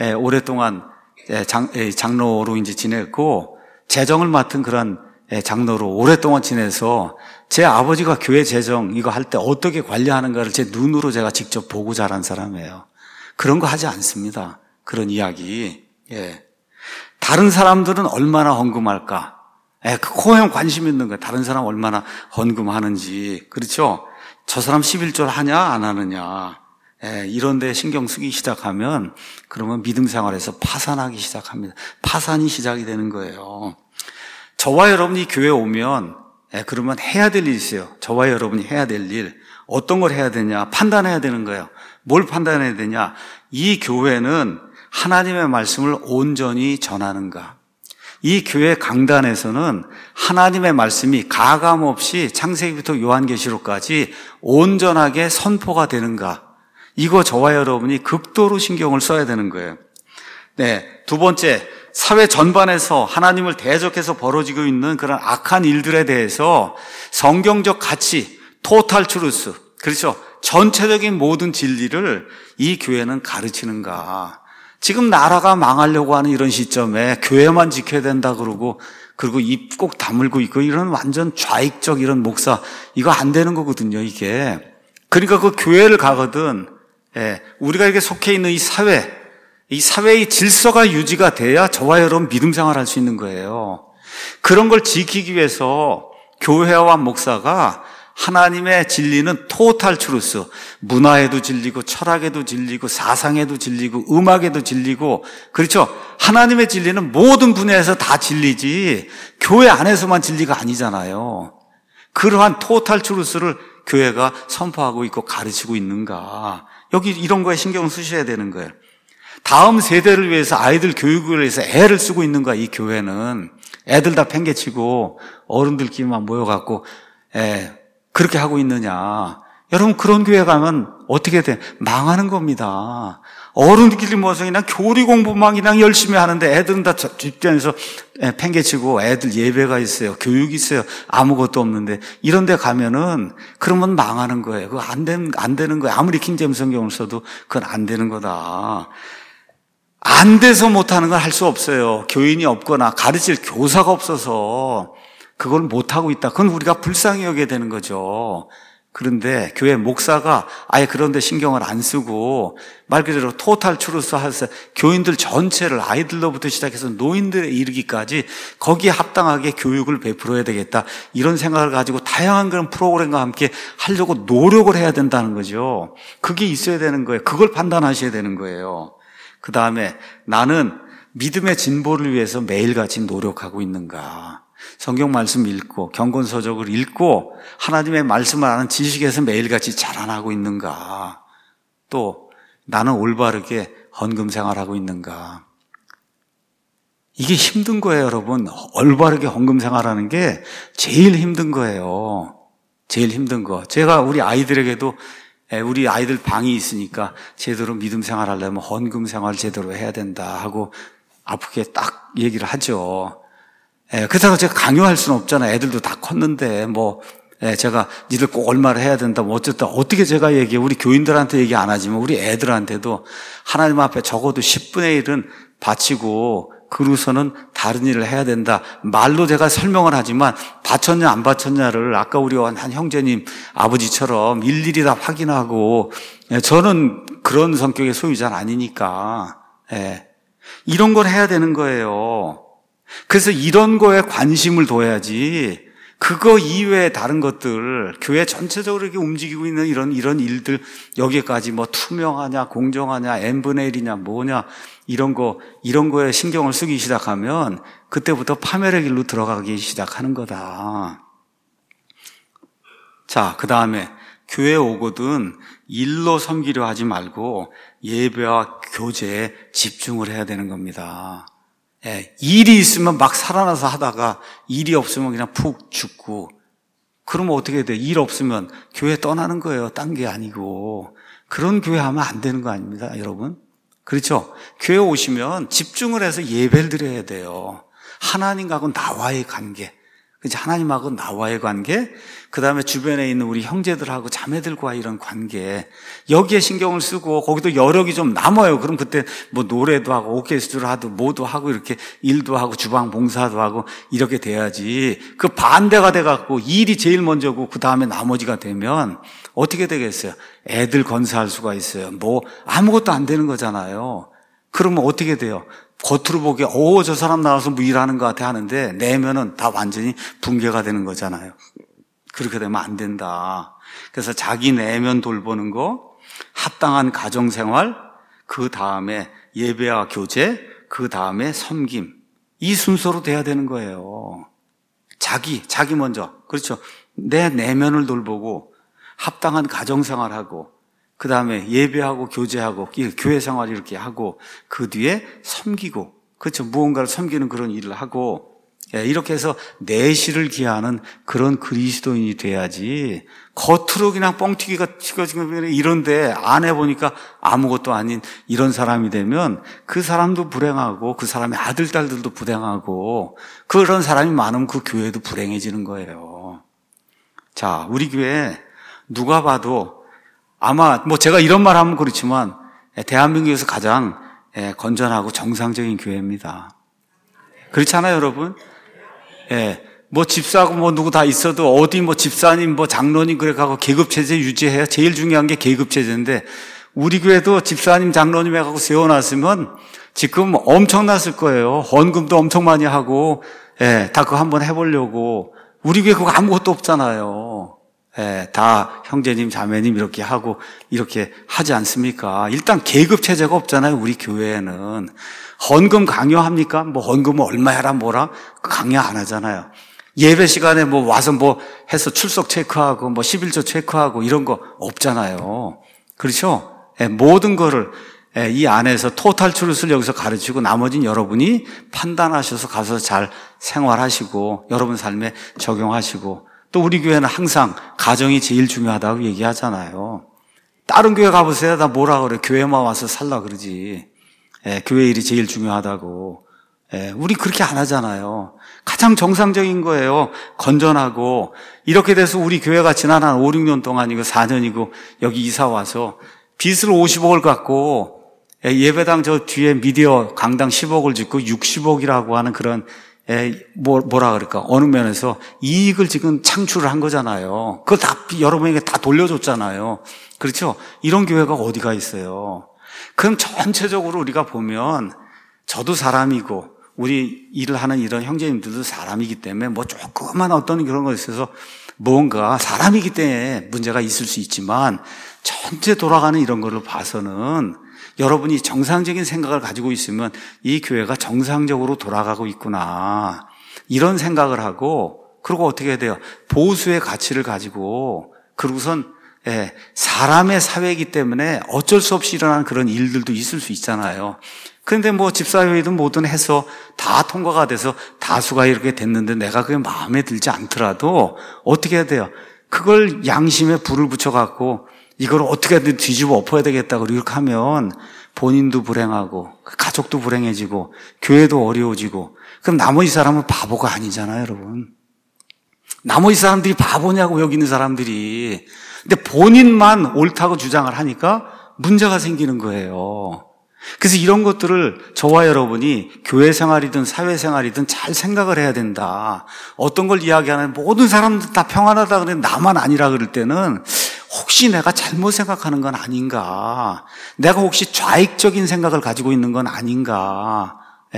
장로로 이제 지냈고 재정을 맡은 그런 장로로 오랫동안 지내서 제 아버지가 교회 재정 이거 할 때 어떻게 관리하는가를 제 눈으로 제가 직접 보고 자란 사람이에요. 그런 거 하지 않습니다. 그런 이야기. 다른 사람들은 얼마나 헌금할까? 그거에 관심 있는 거예요. 다른 사람 얼마나 헌금하는지. 그렇죠? 저 사람 11조 하냐 안 하느냐, 이런 데 신경 쓰기 시작하면 그러면 믿음 생활에서 파산하기 시작합니다. 파산이 시작이 되는 거예요. 저와 여러분이 교회에 오면 그러면 해야 될 일이 있어요. 저와 여러분이 해야 될 일, 어떤 걸 해야 되냐, 판단해야 되는 거예요. 뭘 판단해야 되냐, 이 교회는 하나님의 말씀을 온전히 전하는가, 이 교회 강단에서는 하나님의 말씀이 가감없이 창세기부터 요한계시록까지 온전하게 선포가 되는가, 이거 저와 여러분이 극도로 신경을 써야 되는 거예요. 네, 두 번째, 사회 전반에서 하나님을 대적해서 벌어지고 있는 그런 악한 일들에 대해서 성경적 가치, 토탈 트루스, 그렇죠, 전체적인 모든 진리를 이 교회는 가르치는가. 지금 나라가 망하려고 하는 이런 시점에 교회만 지켜야 된다 그러고, 그리고 입 꼭 다물고 있고, 이런 완전 좌익적 이런 목사, 이거 안 되는 거거든요, 이게. 그러니까 그 교회를 가거든, 우리가 이렇게 속해 있는 이 사회의 질서가 유지가 돼야 저와 여러분 믿음 생활할 수 있는 거예요. 그런 걸 지키기 위해서 교회와 목사가 하나님의 진리는 토탈 트루스, 문화에도 진리고 철학에도 진리고 사상에도 진리고 음악에도 진리고, 그렇죠, 하나님의 진리는 모든 분야에서 다 진리지 교회 안에서만 진리가 아니잖아요. 그러한 토탈 트루스를 교회가 선포하고 있고 가르치고 있는가, 여기 이런 거에 신경 쓰셔야 되는 거예요. 다음 세대를 위해서, 아이들 교육을 위해서 애를 쓰고 있는 거야, 이 교회는. 애들 다 팽개치고 어른들끼리만 모여갖고 그렇게 하고 있느냐. 여러분, 그런 교회 가면 어떻게 돼? 망하는 겁니다. 어른들끼리 모여서 그냥 교리 공부만 그냥 열심히 하는데 애들은 다 뒷전에서 팽개치고, 애들 예배가 있어요, 교육이 있어요, 아무것도 없는데 이런 데 가면은 그러면 망하는 거예요. 그거 안 되는 거예요. 아무리 킹제임스 성경을 써도 그건 안 되는 거다. 안 돼서 못하는 건 할 수 없어요. 교인이 없거나 가르칠 교사가 없어서 그걸 못하고 있다, 그건 우리가 불쌍히 여겨야 되는 거죠. 그런데 교회 목사가 아예 그런 데 신경을 안 쓰고 말 그대로 토탈 트루스 하면서 교인들 전체를, 아이들로부터 시작해서 노인들에 이르기까지 거기에 합당하게 교육을 베풀어야 되겠다, 이런 생각을 가지고 다양한 그런 프로그램과 함께 하려고 노력을 해야 된다는 거죠. 그게 있어야 되는 거예요. 그걸 판단하셔야 되는 거예요. 그 다음에 나는 믿음의 진보를 위해서 매일같이 노력하고 있는가. 성경 말씀 읽고 경건서적을 읽고 하나님의 말씀을 아는 지식에서 매일같이 자라나고 있는가. 또 나는 올바르게 헌금 생활하고 있는가. 이게 힘든 거예요, 여러분. 올바르게 헌금 생활하는 게 제일 힘든 거예요. 제일 힘든 거. 제가 우리 아이들에게도, 우리 아이들 방이 있으니까 제대로 믿음 생활하려면 헌금 생활 제대로 해야 된다 하고 아프게 딱 얘기를 하죠. 그렇다고 제가 강요할 수는 없잖아요. 애들도 다 컸는데 제가 니들 꼭 얼마를 해야 된다, 어쨌든 어떻게 제가 얘기해. 우리 교인들한테 얘기 안 하지만 우리 애들한테도 하나님 앞에 적어도 10분의 1은 바치고 그러고서는 다른 일을 해야 된다. 말로 제가 설명을 하지만 바쳤냐 안 바쳤냐를 아까 우리 한 형제님 아버지처럼 일일이 다 확인하고, 저는 그런 성격의 소유자는 아니니까 이런 걸 해야 되는 거예요. 그래서 이런 거에 관심을 둬야지, 그거 이외에 다른 것들, 교회 전체적으로 이렇게 움직이고 있는 이런 일들, 여기까지 투명하냐, 공정하냐, n분의 1이냐, 뭐냐, 이런 거에 신경을 쓰기 시작하면 그때부터 파멸의 길로 들어가기 시작하는 거다. 자, 그 다음에 교회에 오거든 일로 섬기려 하지 말고 예배와 교제에 집중을 해야 되는 겁니다. 일이 있으면 막 살아나서 하다가 일이 없으면 그냥 푹 죽고, 그러면 어떻게 돼? 일 없으면 교회 떠나는 거예요. 딴 게 아니고. 그런 교회 하면 안 되는 거 아닙니다, 여러분? 그렇죠? 교회 오시면 집중을 해서 예배를 드려야 돼요. 하나님하고 나와의 관계, 그렇지? 하나님하고 나와의 관계, 그 다음에 주변에 있는 우리 형제들하고 자매들과의 이런 관계, 여기에 신경을 쓰고, 거기도 여력이 좀 남아요. 그럼 그때 노래도 하고 오케스트라 하도 뭐도 하고 이렇게 일도 하고 주방 봉사도 하고 이렇게 돼야지. 그 반대가 돼갖고 일이 제일 먼저고 그 다음에 나머지가 되면 어떻게 되겠어요? 애들 건사할 수가 있어요. 아무것도 안 되는 거잖아요. 그러면 어떻게 돼요? 겉으로 보기에 저 사람 나와서 일하는 것 같아 하는데 내면은 다 완전히 붕괴가 되는 거잖아요. 그렇게 되면 안 된다. 그래서 자기 내면 돌보는 거, 합당한 가정생활, 그 다음에 예배와 교제, 그 다음에 섬김. 이 순서로 돼야 되는 거예요. 자기 먼저. 그렇죠. 내 내면을 돌보고 합당한 가정생활하고 그 다음에 예배하고 교제하고 교회 생활 이렇게 하고 그 뒤에 섬기고 그렇죠. 무언가를 섬기는 그런 일을 하고 이렇게 해서 내실을 기하는 그런 그리스도인이 돼야지 겉으로 그냥 뻥튀기가 치고지금 이런데 안 해보니까 아무것도 아닌 이런 사람이 되면 그 사람도 불행하고 그 사람의 아들, 딸들도 불행하고 그런 사람이 많으면 그 교회도 불행해지는 거예요. 자, 우리 교회 누가 봐도 아마 뭐 제가 이런 말 하면 그렇지만 대한민국에서 가장 건전하고 정상적인 교회입니다. 그렇잖아요, 여러분? 뭐 집사하고 뭐 누구 다 있어도 어디 뭐 집사님 뭐 장로님 그래 가고 계급체제 유지해야 제일 중요한 게 계급체제인데 우리 교회도 집사님 장로님 해가고 세워놨으면 지금 엄청났을 거예요. 헌금도 엄청 많이 하고 다 그거 한번 해보려고 우리 교회 그거 아무것도 없잖아요. 다 형제님 자매님 이렇게 하고 이렇게 하지 않습니까? 일단 계급체제가 없잖아요. 우리 교회에는 헌금 강요합니까? 뭐 헌금은 얼마 해라 뭐라 강요 안 하잖아요. 예배 시간에 뭐 와서 뭐 해서 출석 체크하고 뭐 11조 체크하고 이런 거 없잖아요. 그렇죠? 모든 거를 이 안에서 토탈 트루스를 여기서 가르치고 나머지는 여러분이 판단하셔서 가서 잘 생활하시고 여러분 삶에 적용하시고 또 우리 교회는 항상 가정이 제일 중요하다고 얘기하잖아요. 다른 교회 가보세요. 다 뭐라 그래. 교회만 와서 살라 그러지. 교회 일이 제일 중요하다고. 우리 그렇게 안 하잖아요. 가장 정상적인 거예요. 건전하고 이렇게 돼서 우리 교회가 지난 한 5, 6년 동안이고 4년이고 여기 이사 와서 빚을 50억을 갖고 예배당 저 뒤에 미디어 강당 10억을 짓고 60억이라고 하는 그런 뭐라 그럴까 어느 면에서 이익을 지금 창출을 한 거잖아요. 그걸 다 여러분에게 다 돌려줬잖아요. 그렇죠? 이런 교회가 어디가 있어요? 그럼 전체적으로 우리가 보면 저도 사람이고 우리 일을 하는 이런 형제님들도 사람이기 때문에 뭐 조그만 어떤 그런 것에 있어서 뭔가 사람이기 때문에 문제가 있을 수 있지만 전체 돌아가는 이런 거를 봐서는 여러분이 정상적인 생각을 가지고 있으면 이 교회가 정상적으로 돌아가고 있구나 이런 생각을 하고 그리고 어떻게 해야 돼요? 보수의 가치를 가지고 그러고선 사람의 사회이기 때문에 어쩔 수 없이 일어나는 그런 일들도 있을 수 있잖아요. 그런데 뭐 집사회의든 뭐든 해서 다 통과가 돼서 다수가 이렇게 됐는데 내가 그게 마음에 들지 않더라도 어떻게 해야 돼요? 그걸 양심에 불을 붙여갖고 이걸 어떻게든 뒤집어 엎어야 되겠다고 이렇게 하면 본인도 불행하고 가족도 불행해지고 교회도 어려워지고 그럼 나머지 사람은 바보가 아니잖아요, 여러분. 나머지 사람들이 바보냐고 여기 있는 사람들이. 근데 본인만 옳다고 주장을 하니까 문제가 생기는 거예요. 그래서 이런 것들을 저와 여러분이 교회 생활이든 사회 생활이든 잘 생각을 해야 된다. 어떤 걸 이야기하는 모든 사람들 다 평안하다 그러는데 나만 아니라 그럴 때는 혹시 내가 잘못 생각하는 건 아닌가? 내가 혹시 좌익적인 생각을 가지고 있는 건 아닌가?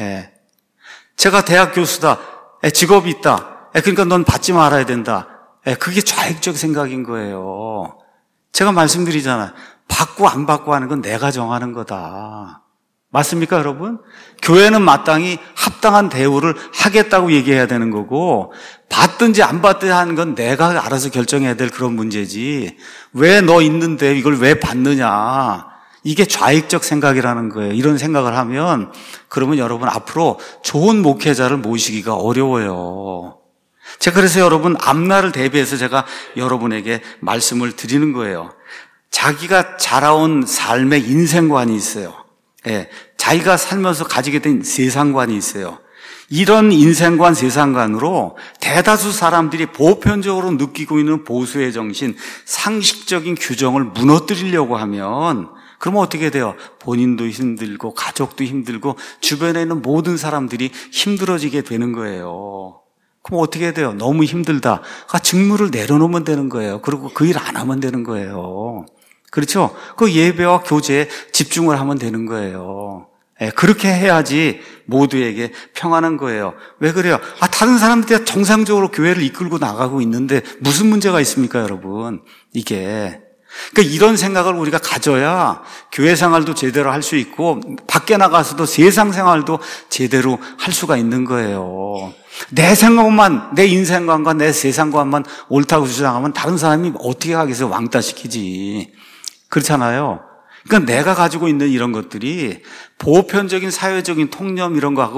제가 대학 교수다. 직업이 있다. 그러니까 넌 받지 말아야 된다. 그게 좌익적 생각인 거예요. 제가 말씀드리잖아요. 받고 안 받고 하는 건 내가 정하는 거다. 맞습니까, 여러분? 교회는 마땅히 합당한 대우를 하겠다고 얘기해야 되는 거고 받든지 안 받든지 하는 건 내가 알아서 결정해야 될 그런 문제지 왜 너 있는데 이걸 왜 받느냐 이게 좌익적 생각이라는 거예요. 이런 생각을 하면 그러면 여러분 앞으로 좋은 목회자를 모시기가 어려워요. 제가 그래서 여러분 앞날을 대비해서 제가 여러분에게 말씀을 드리는 거예요. 자기가 자라온 삶의 인생관이 있어요. 자기가 살면서 가지게 된 세상관이 있어요. 이런 인생관, 세상관으로 대다수 사람들이 보편적으로 느끼고 있는 보수의 정신, 상식적인 규정을 무너뜨리려고 하면 그러면 어떻게 돼요? 본인도 힘들고 가족도 힘들고 주변에 있는 모든 사람들이 힘들어지게 되는 거예요. 그럼 어떻게 돼요? 너무 힘들다. 직무를 내려놓으면 되는 거예요. 그리고 그 일 안 하면 되는 거예요. 그렇죠? 그 예배와 교제에 집중을 하면 되는 거예요. 그렇게 해야지 모두에게 평안한 거예요. 왜 그래요? 다른 사람들이 정상적으로 교회를 이끌고 나가고 있는데 무슨 문제가 있습니까, 여러분? 이게. 그러니까 이런 생각을 우리가 가져야 교회 생활도 제대로 할 수 있고 밖에 나가서도 세상 생활도 제대로 할 수가 있는 거예요. 내 생각만, 내 인생관과 내 세상관만 옳다고 주장하면 다른 사람이 어떻게 하겠어요? 왕따시키지. 그렇잖아요. 그러니까 내가 가지고 있는 이런 것들이 보편적인 사회적인 통념 이런 거하고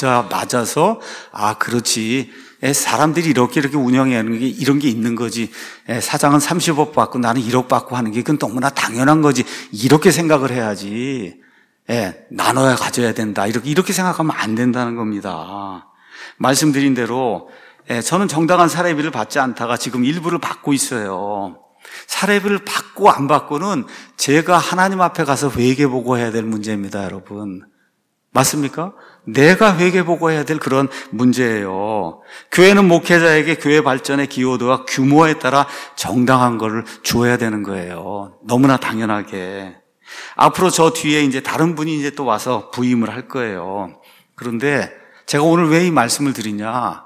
맞아서 그렇지. 사람들이 이렇게 운영하는 게 이런 게 있는 거지. 사장은 30억 받고 나는 1억 받고 하는 게 그건 너무나 당연한 거지. 이렇게 생각을 해야지. 나눠야 가져야 된다. 이렇게 생각하면 안 된다는 겁니다. 말씀드린 대로 저는 정당한 사례비를 받지 않다가 지금 일부를 받고 있어요. 사례비를 받고 안 받고는 제가 하나님 앞에 가서 회개보고해야 될 문제입니다, 여러분. 맞습니까? 내가 회개보고해야 될 그런 문제예요. 교회는 목회자에게 교회 발전의 기여도와 규모에 따라 정당한 거를 주어야 되는 거예요. 너무나 당연하게. 앞으로 저 뒤에 이제 다른 분이 이제 또 와서 부임을 할 거예요. 그런데 제가 오늘 왜 이 말씀을 드리냐?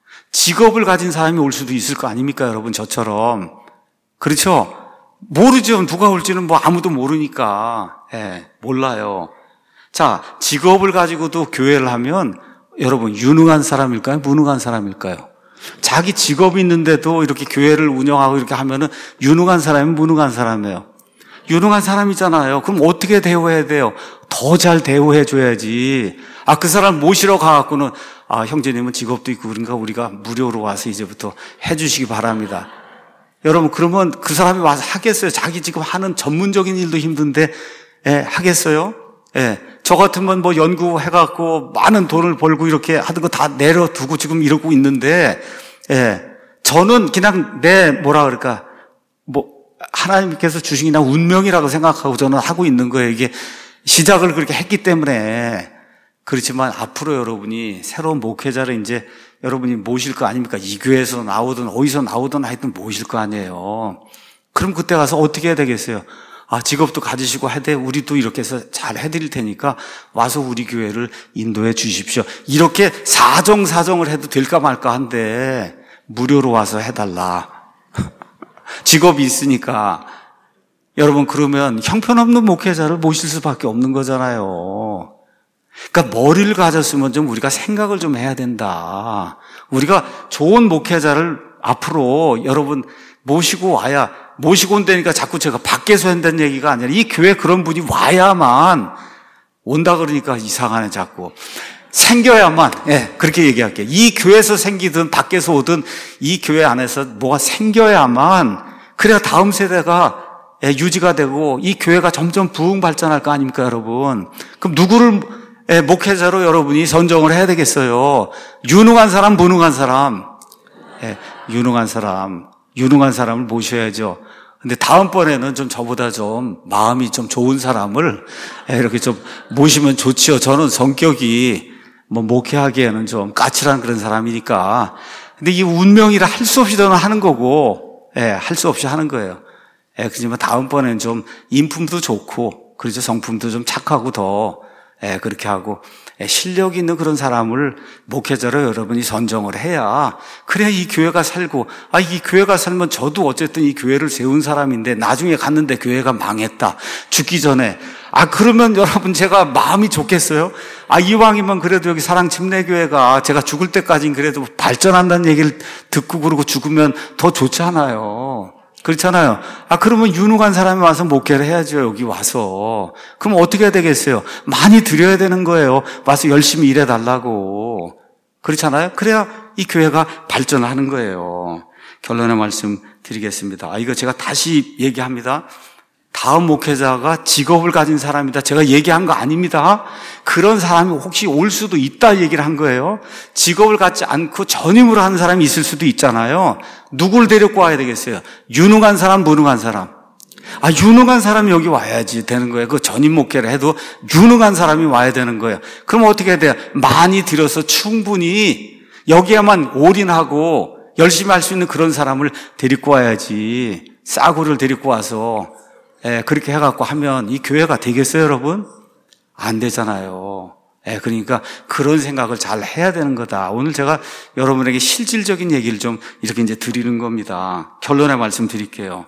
직업을 가진 사람이 올 수도 있을 거 아닙니까, 여러분? 저처럼. 그렇죠? 모르죠. 누가 올지는 아무도 모르니까. 몰라요. 자, 직업을 가지고도 교회를 하면 여러분 유능한 사람일까요? 무능한 사람일까요? 자기 직업이 있는데도 이렇게 교회를 운영하고 이렇게 하면은 유능한 사람이면 무능한 사람이에요. 유능한 사람이잖아요. 그럼 어떻게 대우해야 돼요? 더 잘 대우해 줘야지. 그 사람 모시러 가갖고는 형제님은 직업도 있고 그러니까 우리가 무료로 와서 이제부터 해주시기 바랍니다. 여러분 그러면 그 사람이 와서 하겠어요? 자기 지금 하는 전문적인 일도 힘든데 하겠어요? 저 같으면 연구해갖고 많은 돈을 벌고 이렇게 하던 거 다 내려두고 지금 이러고 있는데 저는 그냥 하나님께서 주신 그냥 운명이라고 생각하고 저는 하고 있는 거예요. 이게 시작을 그렇게 했기 때문에. 그렇지만 앞으로 여러분이 새로운 목회자를 이제 여러분이 모실 거 아닙니까? 이 교회에서 나오든 어디서 나오든 하여튼 모실 거 아니에요. 그럼 그때 가서 어떻게 해야 되겠어요? 직업도 가지시고 우리도 이렇게 해서 잘 해드릴 테니까 와서 우리 교회를 인도해 주십시오. 이렇게 사정을 해도 될까 말까 한데 무료로 와서 해달라. 직업이 있으니까. 여러분 그러면 형편없는 목회자를 모실 수밖에 없는 거잖아요. 그러니까 머리를 가졌으면 좀 우리가 생각을 좀 해야 된다. 우리가 좋은 목회자를 앞으로 여러분 모시고 온다니까 자꾸 제가 밖에서 한다는 얘기가 아니라 이 교회 그런 분이 와야만 온다 그러니까 이상하네 자꾸. 생겨야만, 그렇게 얘기할게요. 이 교회에서 생기든 밖에서 오든 이 교회 안에서 뭐가 생겨야만 그래야 다음 세대가 유지가 되고 이 교회가 점점 부흥 발전할 거 아닙니까, 여러분? 그럼 누구를 목회자로 여러분이 선정을 해야 되겠어요? 유능한 사람, 무능한 사람? 유능한 사람을 모셔야죠. 근데 다음번에는 좀 저보다 좀 마음이 좀 좋은 사람을 이렇게 좀 모시면 좋지요. 저는 성격이 목회하기에는 좀 까칠한 그런 사람이니까. 근데 이 운명이라 할 수 없이 저는 하는 거고, 할 수 없이 하는 거예요. 그렇지만 다음번에는 좀 인품도 좋고, 그렇죠. 성품도 좀 착하고 더, 그렇게 하고, 실력 있는 그런 사람을 목회자로 여러분이 선정을 해야, 그래야 이 교회가 살고, 이 교회가 살면 저도 어쨌든 이 교회를 세운 사람인데, 나중에 갔는데 교회가 망했다. 죽기 전에. 그러면 여러분 제가 마음이 좋겠어요? 이왕이면 그래도 여기 사랑 침례교회가 제가 죽을 때까지는 그래도 발전한다는 얘기를 듣고 그러고 죽으면 더 좋잖아요. 그렇잖아요. 그러면 유능한 사람이 와서 목회를 해야죠, 여기 와서. 그럼 어떻게 해야 되겠어요? 많이 드려야 되는 거예요. 와서 열심히 일해달라고. 그렇잖아요? 그래야 이 교회가 발전하는 거예요. 결론의 말씀 드리겠습니다. 이거 제가 다시 얘기합니다. 다음 목회자가 직업을 가진 사람이다. 제가 얘기한 거 아닙니다. 그런 사람이 혹시 올 수도 있다 얘기를 한 거예요. 직업을 갖지 않고 전임으로 하는 사람이 있을 수도 있잖아요. 누굴 데리고 와야 되겠어요? 유능한 사람, 무능한 사람. 유능한 사람이 여기 와야지 되는 거예요. 그 전임 목회를 해도 유능한 사람이 와야 되는 거예요. 그럼 어떻게 해야 돼요? 많이 들여서 충분히 여기에만 올인하고 열심히 할 수 있는 그런 사람을 데리고 와야지. 싸구를 데리고 와서 그렇게 해갖고 하면 이 교회가 되겠어요, 여러분? 안 되잖아요. 그러니까 그런 생각을 잘 해야 되는 거다. 오늘 제가 여러분에게 실질적인 얘기를 좀 이렇게 이제 드리는 겁니다. 결론의 말씀 드릴게요.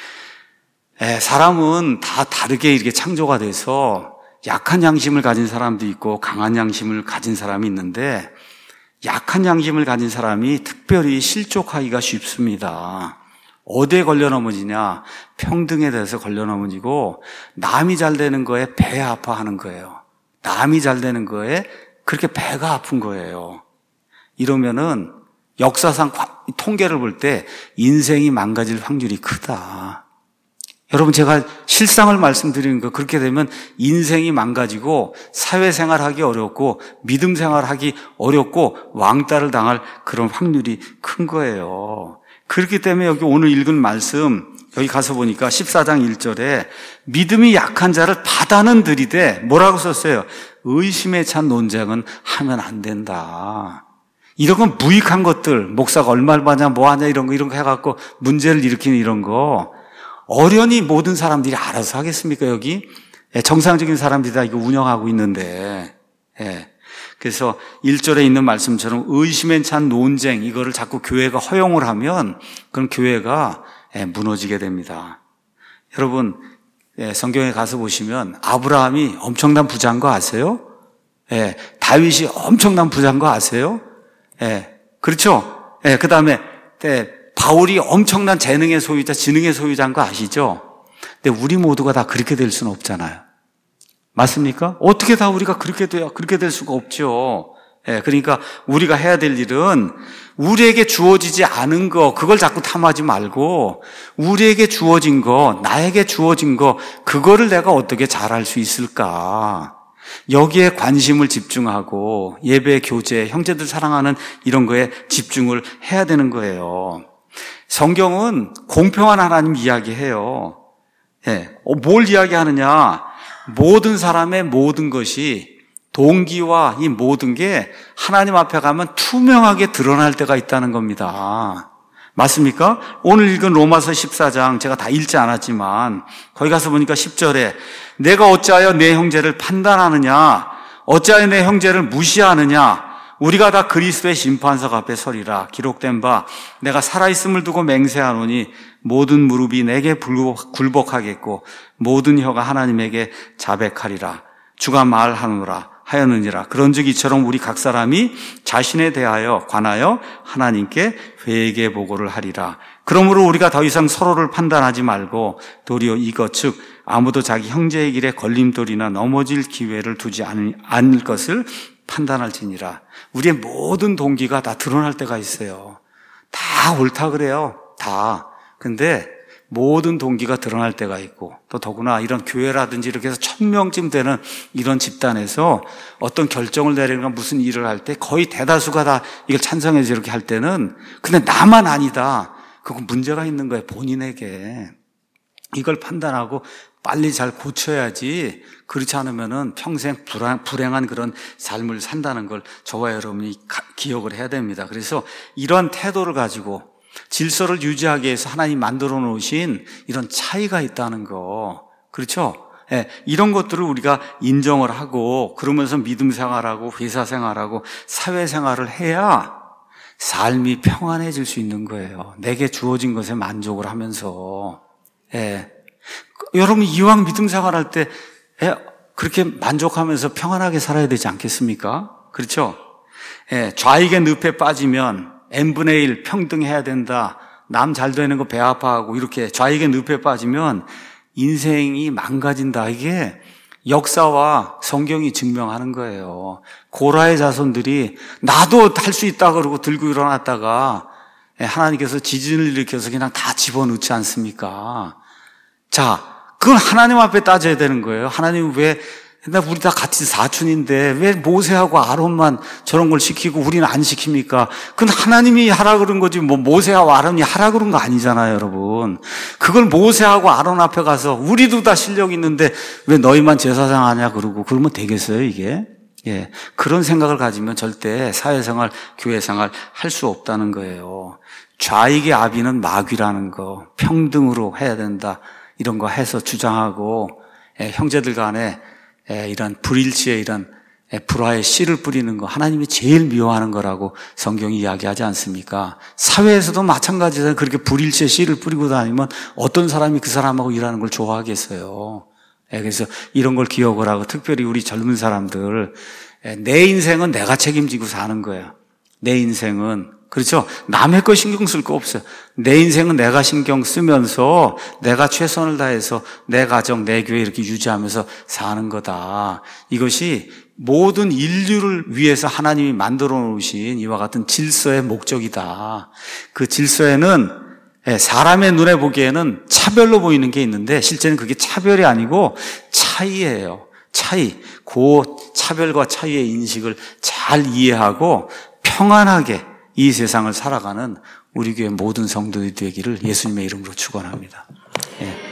사람은 다 다르게 이렇게 창조가 돼서 약한 양심을 가진 사람도 있고 강한 양심을 가진 사람이 있는데 약한 양심을 가진 사람이 특별히 실족하기가 쉽습니다. 어디에 걸려 넘어지냐? 평등에 대해서 걸려 넘어지고 남이 잘 되는 거에 배 아파하는 거예요. 남이 잘 되는 거에 그렇게 배가 아픈 거예요. 이러면은 역사상 통계를 볼 때 인생이 망가질 확률이 크다. 여러분, 제가 실상을 말씀드리는 거, 그렇게 되면 인생이 망가지고 사회생활하기 어렵고 믿음 생활하기 어렵고 왕따를 당할 그런 확률이 큰 거예요. 그렇기 때문에 여기 오늘 읽은 말씀, 여기 가서 보니까 14장 1절에 믿음이 약한 자를 받아는 들이되 뭐라고 썼어요? 의심에 찬 논쟁은 하면 안 된다. 이런 건 무익한 것들, 목사가 얼마를 받냐, 뭐 하냐, 이런 거 해갖고 문제를 일으키는 이런 거, 어련히 모든 사람들이 알아서 하겠습니까, 여기? 정상적인 사람들이 다 이거 운영하고 있는데. 그래서 1절에 있는 말씀처럼 의심에 찬 논쟁, 이거를 자꾸 교회가 허용을 하면 그럼 교회가 무너지게 됩니다. 여러분, 성경에 가서 보시면 아브라함이 엄청난 부자인 거 아세요? 다윗이 엄청난 부자인 거 아세요? 그렇죠? 그 다음에 바울이 엄청난 재능의 소유자, 지능의 소유자인 거 아시죠? 근데 우리 모두가 다 그렇게 될 수는 없잖아요. 맞습니까? 어떻게 다 우리가 그렇게 될 수가 없죠. 그러니까 우리가 해야 될 일은 우리에게 주어지지 않은 거, 그걸 자꾸 탐하지 말고 우리에게 주어진 거, 나에게 주어진 거, 그거를 내가 어떻게 잘할 수 있을까? 여기에 관심을 집중하고 예배, 교제, 형제들 사랑하는 이런 거에 집중을 해야 되는 거예요. 성경은 공평한 하나님 이야기해요. 뭘 이야기하느냐? 모든 사람의 모든 것이 동기와 이 모든 게 하나님 앞에 가면 투명하게 드러날 때가 있다는 겁니다. 맞습니까? 오늘 읽은 로마서 14장 제가 다 읽지 않았지만 거기 가서 보니까 10절에 내가 어찌하여 내 형제를 판단하느냐? 어찌하여 내 형제를 무시하느냐? 우리가 다 그리스도의 심판석 앞에 서리라. 기록된 바 내가 살아있음을 두고 맹세하노니 모든 무릎이 내게 굴복하겠고 모든 혀가 하나님에게 자백하리라. 주가 말하노라 하였느니라. 그런즉 이처럼 우리 각 사람이 자신에 대하여 관하여 하나님께 회개 보고를 하리라. 그러므로 우리가 더 이상 서로를 판단하지 말고 도리어 이것 즉 아무도 자기 형제의 길에 걸림돌이나 넘어질 기회를 두지 않을 것을 판단할지니라. 우리의 모든 동기가 다 드러날 때가 있어요. 다 옳다 그래요. 다. 근데 모든 동기가 드러날 때가 있고 또 더구나 이런 교회라든지 이렇게 해서 1000명쯤 되는 이런 집단에서 어떤 결정을 내리거나 무슨 일을 할 때 거의 대다수가 다 이걸 찬성해서 이렇게 할 때는 근데 나만 아니다. 그건 문제가 있는 거예요. 본인에게. 이걸 판단하고 빨리 잘 고쳐야지 그렇지 않으면은 평생 불행한 그런 삶을 산다는 걸 저와 여러분이 기억을 해야 됩니다. 그래서 이런 태도를 가지고 질서를 유지하기 위해서 하나님 만들어 놓으신 이런 차이가 있다는 거. 그렇죠? 이런 것들을 우리가 인정을 하고 그러면서 믿음 생활하고 회사 생활하고 사회 생활을 해야 삶이 평안해질 수 있는 거예요. 내게 주어진 것에 만족을 하면서. 여러분 이왕 믿음 생활할 때 그렇게 만족하면서 평안하게 살아야 되지 않겠습니까? 그렇죠? 좌익의 늪에 빠지면 n분의 1 평등해야 된다. 남 잘 되는 거 배 아파하고 이렇게 좌익의 늪에 빠지면 인생이 망가진다. 이게 역사와 성경이 증명하는 거예요. 고라의 자손들이 나도 할 수 있다 그러고 들고 일어났다가 하나님께서 지진을 일으켜서 그냥 다 집어넣지 않습니까? 자, 그건 하나님 앞에 따져야 되는 거예요. 하나님 왜 우리 다 같이 사촌인데 왜 모세하고 아론만 저런 걸 시키고 우리는 안 시킵니까? 그건 하나님이 하라 그런 거지 뭐 모세하고 아론이 하라 그런 거 아니잖아요, 여러분. 그걸 모세하고 아론 앞에 가서 우리도 다 실력 있는데 왜 너희만 제사장 하냐 그러고 그러면 되겠어요, 이게? 그런 생각을 가지면 절대 사회생활, 교회생활 할 수 없다는 거예요. 좌익의 아비는 마귀라는 거, 평등으로 해야 된다 이런 거 해서 주장하고 형제들 간에 이런 불일치의 이런 불화의 씨를 뿌리는 거 하나님이 제일 미워하는 거라고 성경이 이야기하지 않습니까? 사회에서도 마찬가지로 그렇게 불일치의 씨를 뿌리고 다니면 어떤 사람이 그 사람하고 일하는 걸 좋아하겠어요. 그래서 이런 걸 기억을 하고 특별히 우리 젊은 사람들 내 인생은 내가 책임지고 사는 거예요. 내 인생은 그렇죠? 남의 거 신경 쓸 거 없어요. 내 인생은 내가 신경 쓰면서 내가 최선을 다해서 내 가정, 내 교회 이렇게 유지하면서 사는 거다. 이것이 모든 인류를 위해서 하나님이 만들어 놓으신 이와 같은 질서의 목적이다. 그 질서에는 사람의 눈에 보기에는 차별로 보이는 게 있는데 실제는 그게 차별이 아니고 차이예요. 차이. 그 차별과 차이의 인식을 잘 이해하고 평안하게 이 세상을 살아가는 우리 교회 모든 성도들이 되기를 예수님의 이름으로 축원합니다. 예.